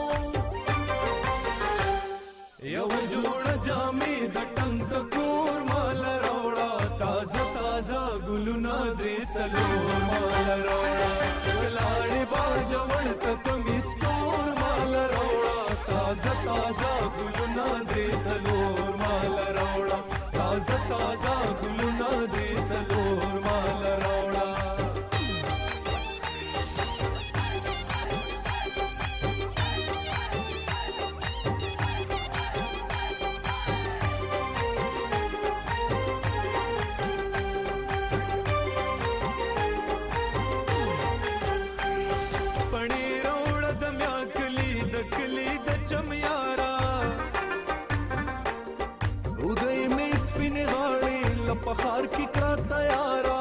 یو جوړ جامې د ټنګ کور مال راوړه تازه ګلونه درې سلور مال راوړه لاړې باجوړ تک مستور مال راوړه تازه ګلونه درې سلور مال راوړه تازه ګلونه درې سلور مال راوړه پخار کی کرا تیارا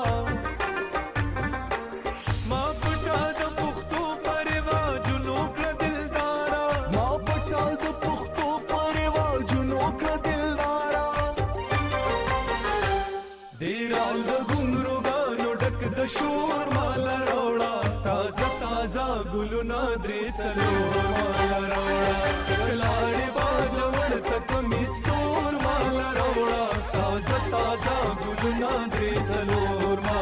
ما پټا د پختو پروا جنو کړ دلدارا ما پټا د پختو پروا جنو کړ دلدارا ډیرال د ګونګرو غانو ډک د شور مال راوړه تازه ګلونه درې سلور مال راوړه کلاړې باجوړ تک مستور مال راوړه تازه ګلونه درې سلور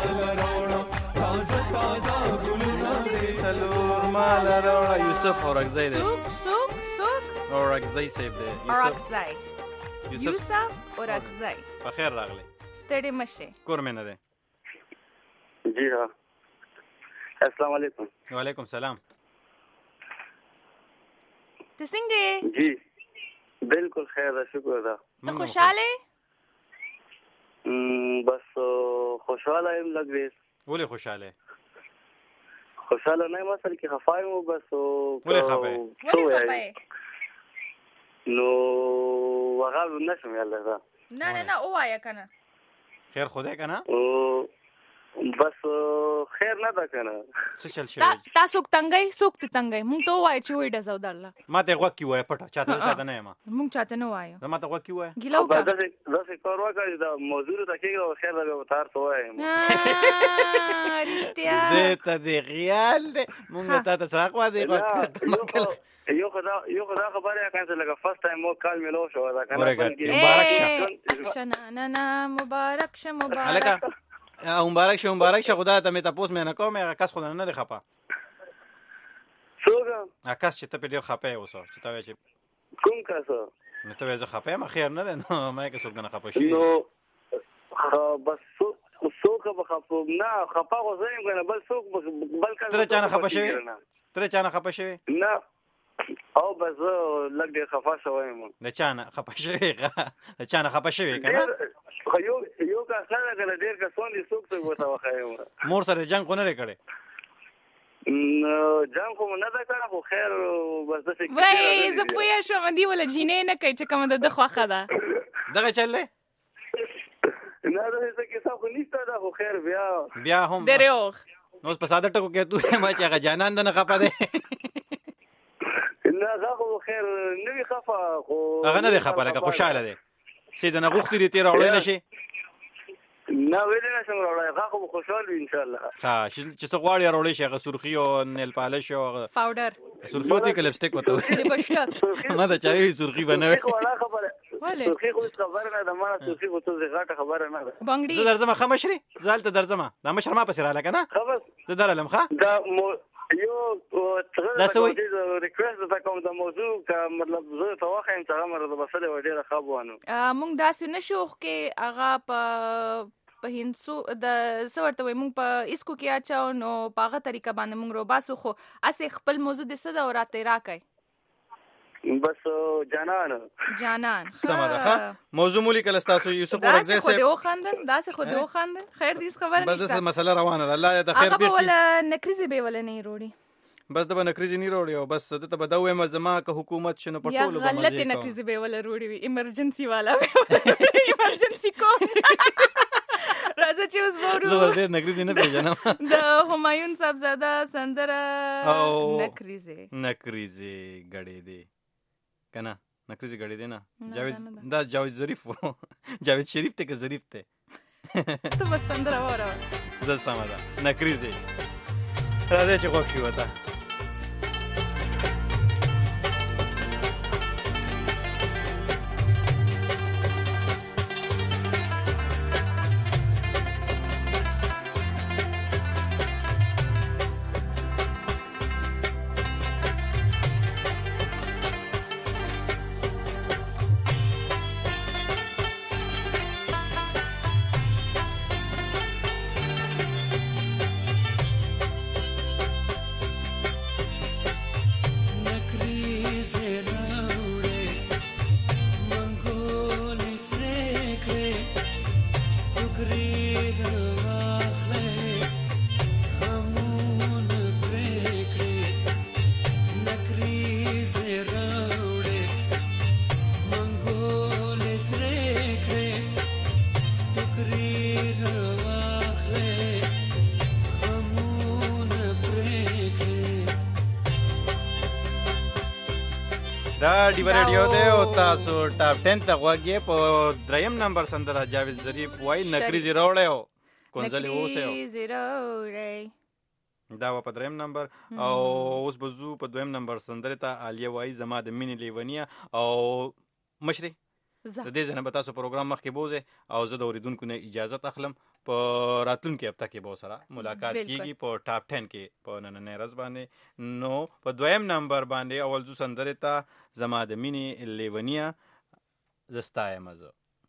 مال راوړه یوسف اورکزی دی څوک اورکزی صاحب دی یوسف اورکزی په خیر راغلی ستړي مشه کور مې نه دی جی ها السلام علیکم وعلیکم سلام ته څنګه جی بالکل خیر ده شکر ده ته خوشاله بس خوشاله یم لږ ډېر ولې خوشاله نه یم اصل کې خفه یم بس ولې خفه نو هغه نشم یاله ده نه ووایه کنه خیر خدای کنه بس خیر نه ده کنه څه چل شوی تاسو تنګي څوک ته تنګي مونږ ته وایي چې وای ډزو درله ما ته غوږ کی وای پټه چاته نه یم مونږ چاته نه وایو ما ته غوږ کی وای ګیلو کا داسې کار وکړه دا موضوع ته کېږي خیر ده به تار ته وایم رښتیا دې ته دی خیال دی مونږ ته څنګه وادي یو خدا خبره کانڅ لګه فرست ټایم مو کال ملو شو دا کنه مبارک شه نه مبارک شه مبارک شه خدا ته مې تاسو مې نه کوم هغه کس خو نه لري خپه څوګه کس چې ته په ډیر خپه اوسه چې تا وې چې کوم کس نو ته وې خپه ما خیر نه ده نو ما کې څوک نه خپه شي نو بس څوک به خپه نه خپه غوځم کنه بل څوک بل کس ته چانه خپه شوی نه او بس لګ ډیر خفه شوم د چانه خپه شوی کنه یو کا سره کنه ډیر کا سون دي څوک څه وته وخایم مور سره جنگ کو نه لري جنگ خو نه دا کړه خو خیر بس څه وای زه پوهه شوم دی ولا جینې نه کوي چې کوم د خوخه ده دغه چلې نه دا څه کې څه خو نشته دا خو خیر بیا هم دروغ نو په ساده ټکو کې ته ما چې هغه جانان نه خپه ده نه دا خو خیر نه وی خفه خو هغه نه دی خپه لکه خوشاله دی چې د نغوختي دې تیر اورل نشي نه ویل نه څنګه راوړای هغه خو خوشاله وي ان شاء الله ها چې څو غواړي راوړي شي هغه سرخي او نیل پالش او پاوډر سرخي وتی کلپسټیک وته ما دا چاوي سرخي بنوي ولا خبره سرخي خو خبره نه ده ما سرخي خو ته غاټه خبره نه ده بنگړي زه درځم خمشري زالته درځم دا مشر ما پسې را لګنه خبر زه درلم ښه دا یو ترغه د ریکوست د کوم د موضوع کا مطلب زه توخه ان څنګه مرده بسله وړه خبرونه مونږ داسې نشو کې هغه په هندسو د سورته وي مونږ په اسکو کې اچاو نو پاغه طریقه باندې مونږ رو باسو خو اسه خپل موضوع د صدا اوراته راکای بس جانان سماده موضوع مولي کله تاسو یوسف اورکزی خو دې وخندن خیر دې خبر نشته بس مسله روانه ده الله ته خیر به ولا نکریزي به ولا نه وروړي بس د نکریزي نه وروړي او بس ته به دوه مزما که حکومت شنو پټول به غلط نکریزي به ولا وروړي ایمرجنسي والا ایمرجنسي کو راځه چې اوس وورو زه ورته نکریزي نه پیژنم د همایون صاحبزاده سندره نکریزي غړې دي کنه نکریزي غړې دي نه جاوید ظریف جاوید شریف ته که ظریف ته ته بس سندره وره زه سم ده نکریزي راځه چې غوښ شي وته دا ډیو ریډیو دی او تاسو ټاپ 10 ته غوږی په دریم نمبر سندره جاوید ظریف وای نکریزي راوړی او کونځلې اوسه دا په دریم نمبر او اوس بزو په دویم نمبر سندره ته عالیه وای زما د مینې لیونیه او مشري د دې ځنه به تاسو پروګرام مخکې بوزه او زه د اوریدونکو نه اجازه اخلم په راتلونکي هفته کې به سره ملاقات کیږي په ټاپ 10 کې په نننۍ ورځ باندې. نو په دویم نمبر باندې اول ځو سندرې ته زما د مینې لیونیه زستایم زه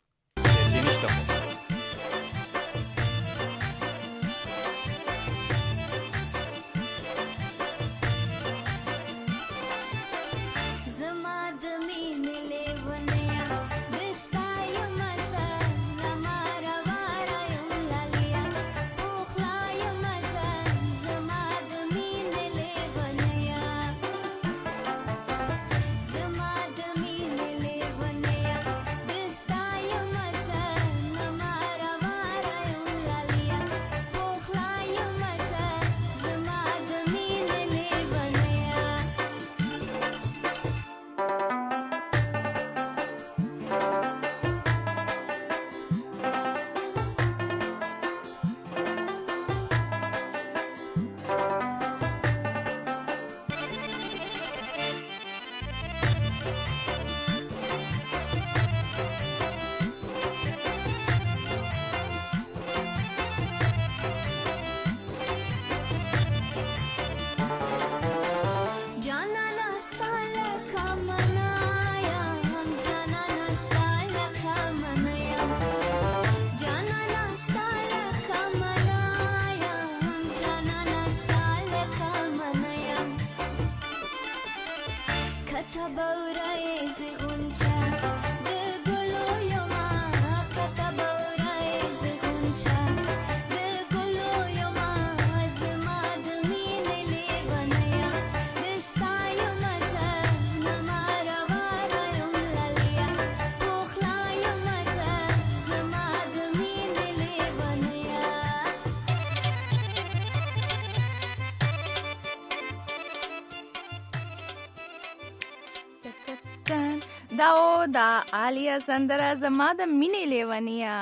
دا عالیه سندره زما د مینې لیونیه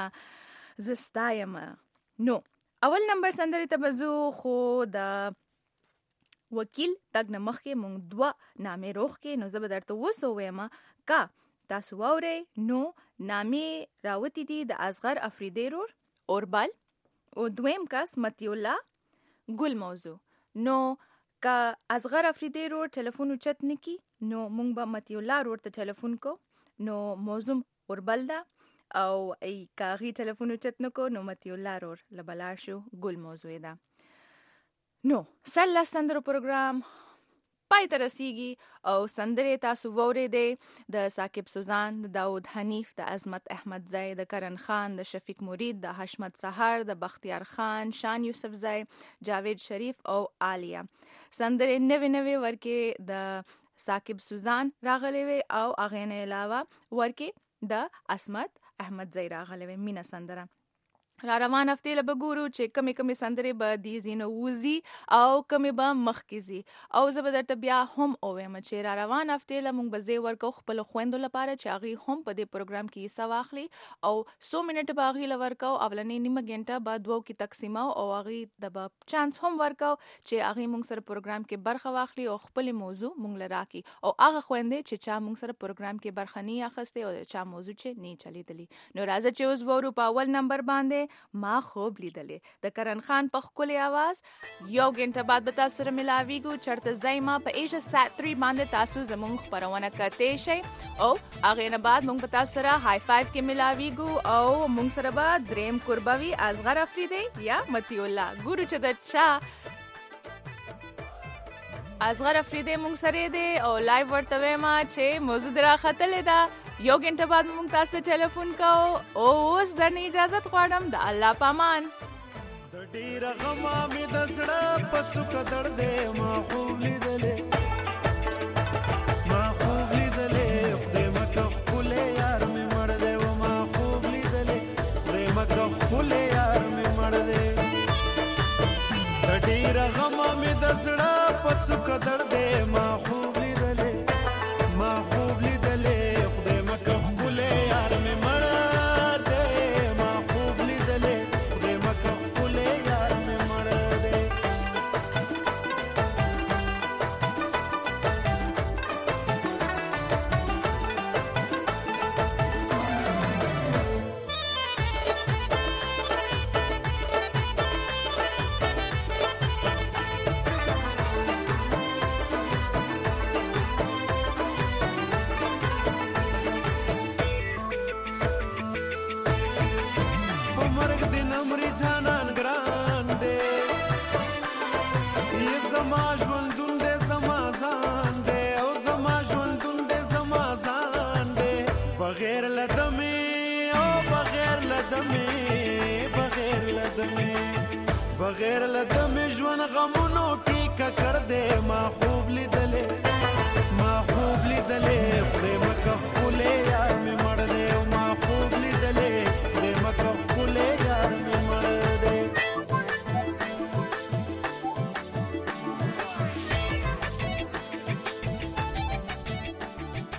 زستایم. نو اول نمبر سندرې ته بزو خو د وکیل تګ نه مخکې مونږ 2 نامې روغ کې نو زه به درته وسو وایم کا تاسو واورئ. نو نامې راوتی دي د اصغر افریدی رور اوربل او دویم کس متی الله ګل موضوع. نو کا اصغر افریدی رور ټلیفون اوچت نکی نو مونږ به متی الله رور ته ټلیفون کو نو موضوع اوربل دا او ای کاغي ټلیفون اوچت نکو نو متی الله رور لبلار شو ګل موضوع دا. نو سلا سندرو پروګرام پای ته رسیږي او سندرې تاسو ووري دي د ثاقب سوزان، د داود حنیف، د عظمت احمد زئی، د کرن خان، د شفیق مرید، د حشمت سحر، د بختیار خان، شان یوسف زئی، جاوید شریف او عالیه. سندرې نوې ورکه د ثاقب سوزان راغلي وي او اغه نه علاوه ورکه د عظمت احمد زئی راغلي وي مینا سندره. را روان هفته له بګورو چې کمی سندرې به دی زینو وزي او کمی به مخکزي او زه به درته بیا هم اویم چې را روان هفته له مونږ به زی ورکو خپل خويندو لپاره چې هغه هم په دې پروګرام کې حصہ واخلي او 100 منټ به هغه لورکو اولنې نیمه غنټه بعد وو کې تقسیمو او هغه د چانس هم ورکو چې هغه مونږ سره پروګرام کې برخه واخلي او خپل موضوع مونږ لراکي او هغه خويندې چې چا مونږ سره پروګرام کې برخه نه اخسته او چا موضوع چې نه چلیدلی. نو راځه چې اوس وورو په اول نمبر باندې ما خوب لیدلې د کرن خان په خولي आवाज. یو غنټه بعد به تاسو سره ملاویږو چرته زایما په ایشیا سات 3 باندې تاسو زموږ خبرونه کوي شي او هغه نه بعد موږ به تاسو سره های فایو کې ملاویږو او موږ سره به دریم قربوي اصغر افریدی یا متی الله ګورو چې د چا اصغر افریدی موږ سره دی او لایو ورته ما چې موضوع درا خطلې دا یو غنټه بعد موږ تاسو ټلیفون کوو او اوس درنه اجازه غواړم د الله پامان. د ډیر غما می د زړه پسو کډړ دې ما خوب لیدلې خدای مکه خپل یار می مړ دې و ما خوب لیدلې خدای مکه خپل یار می مړ دې د ډیر غما می د زړه پسو کډړ دې ما خوب لیدلې بغیر لدمې او بغیر لدمې بغیر لدمې بغیر لدمې ژوند غمونو ټیکه کړ دې ما خوب لیدل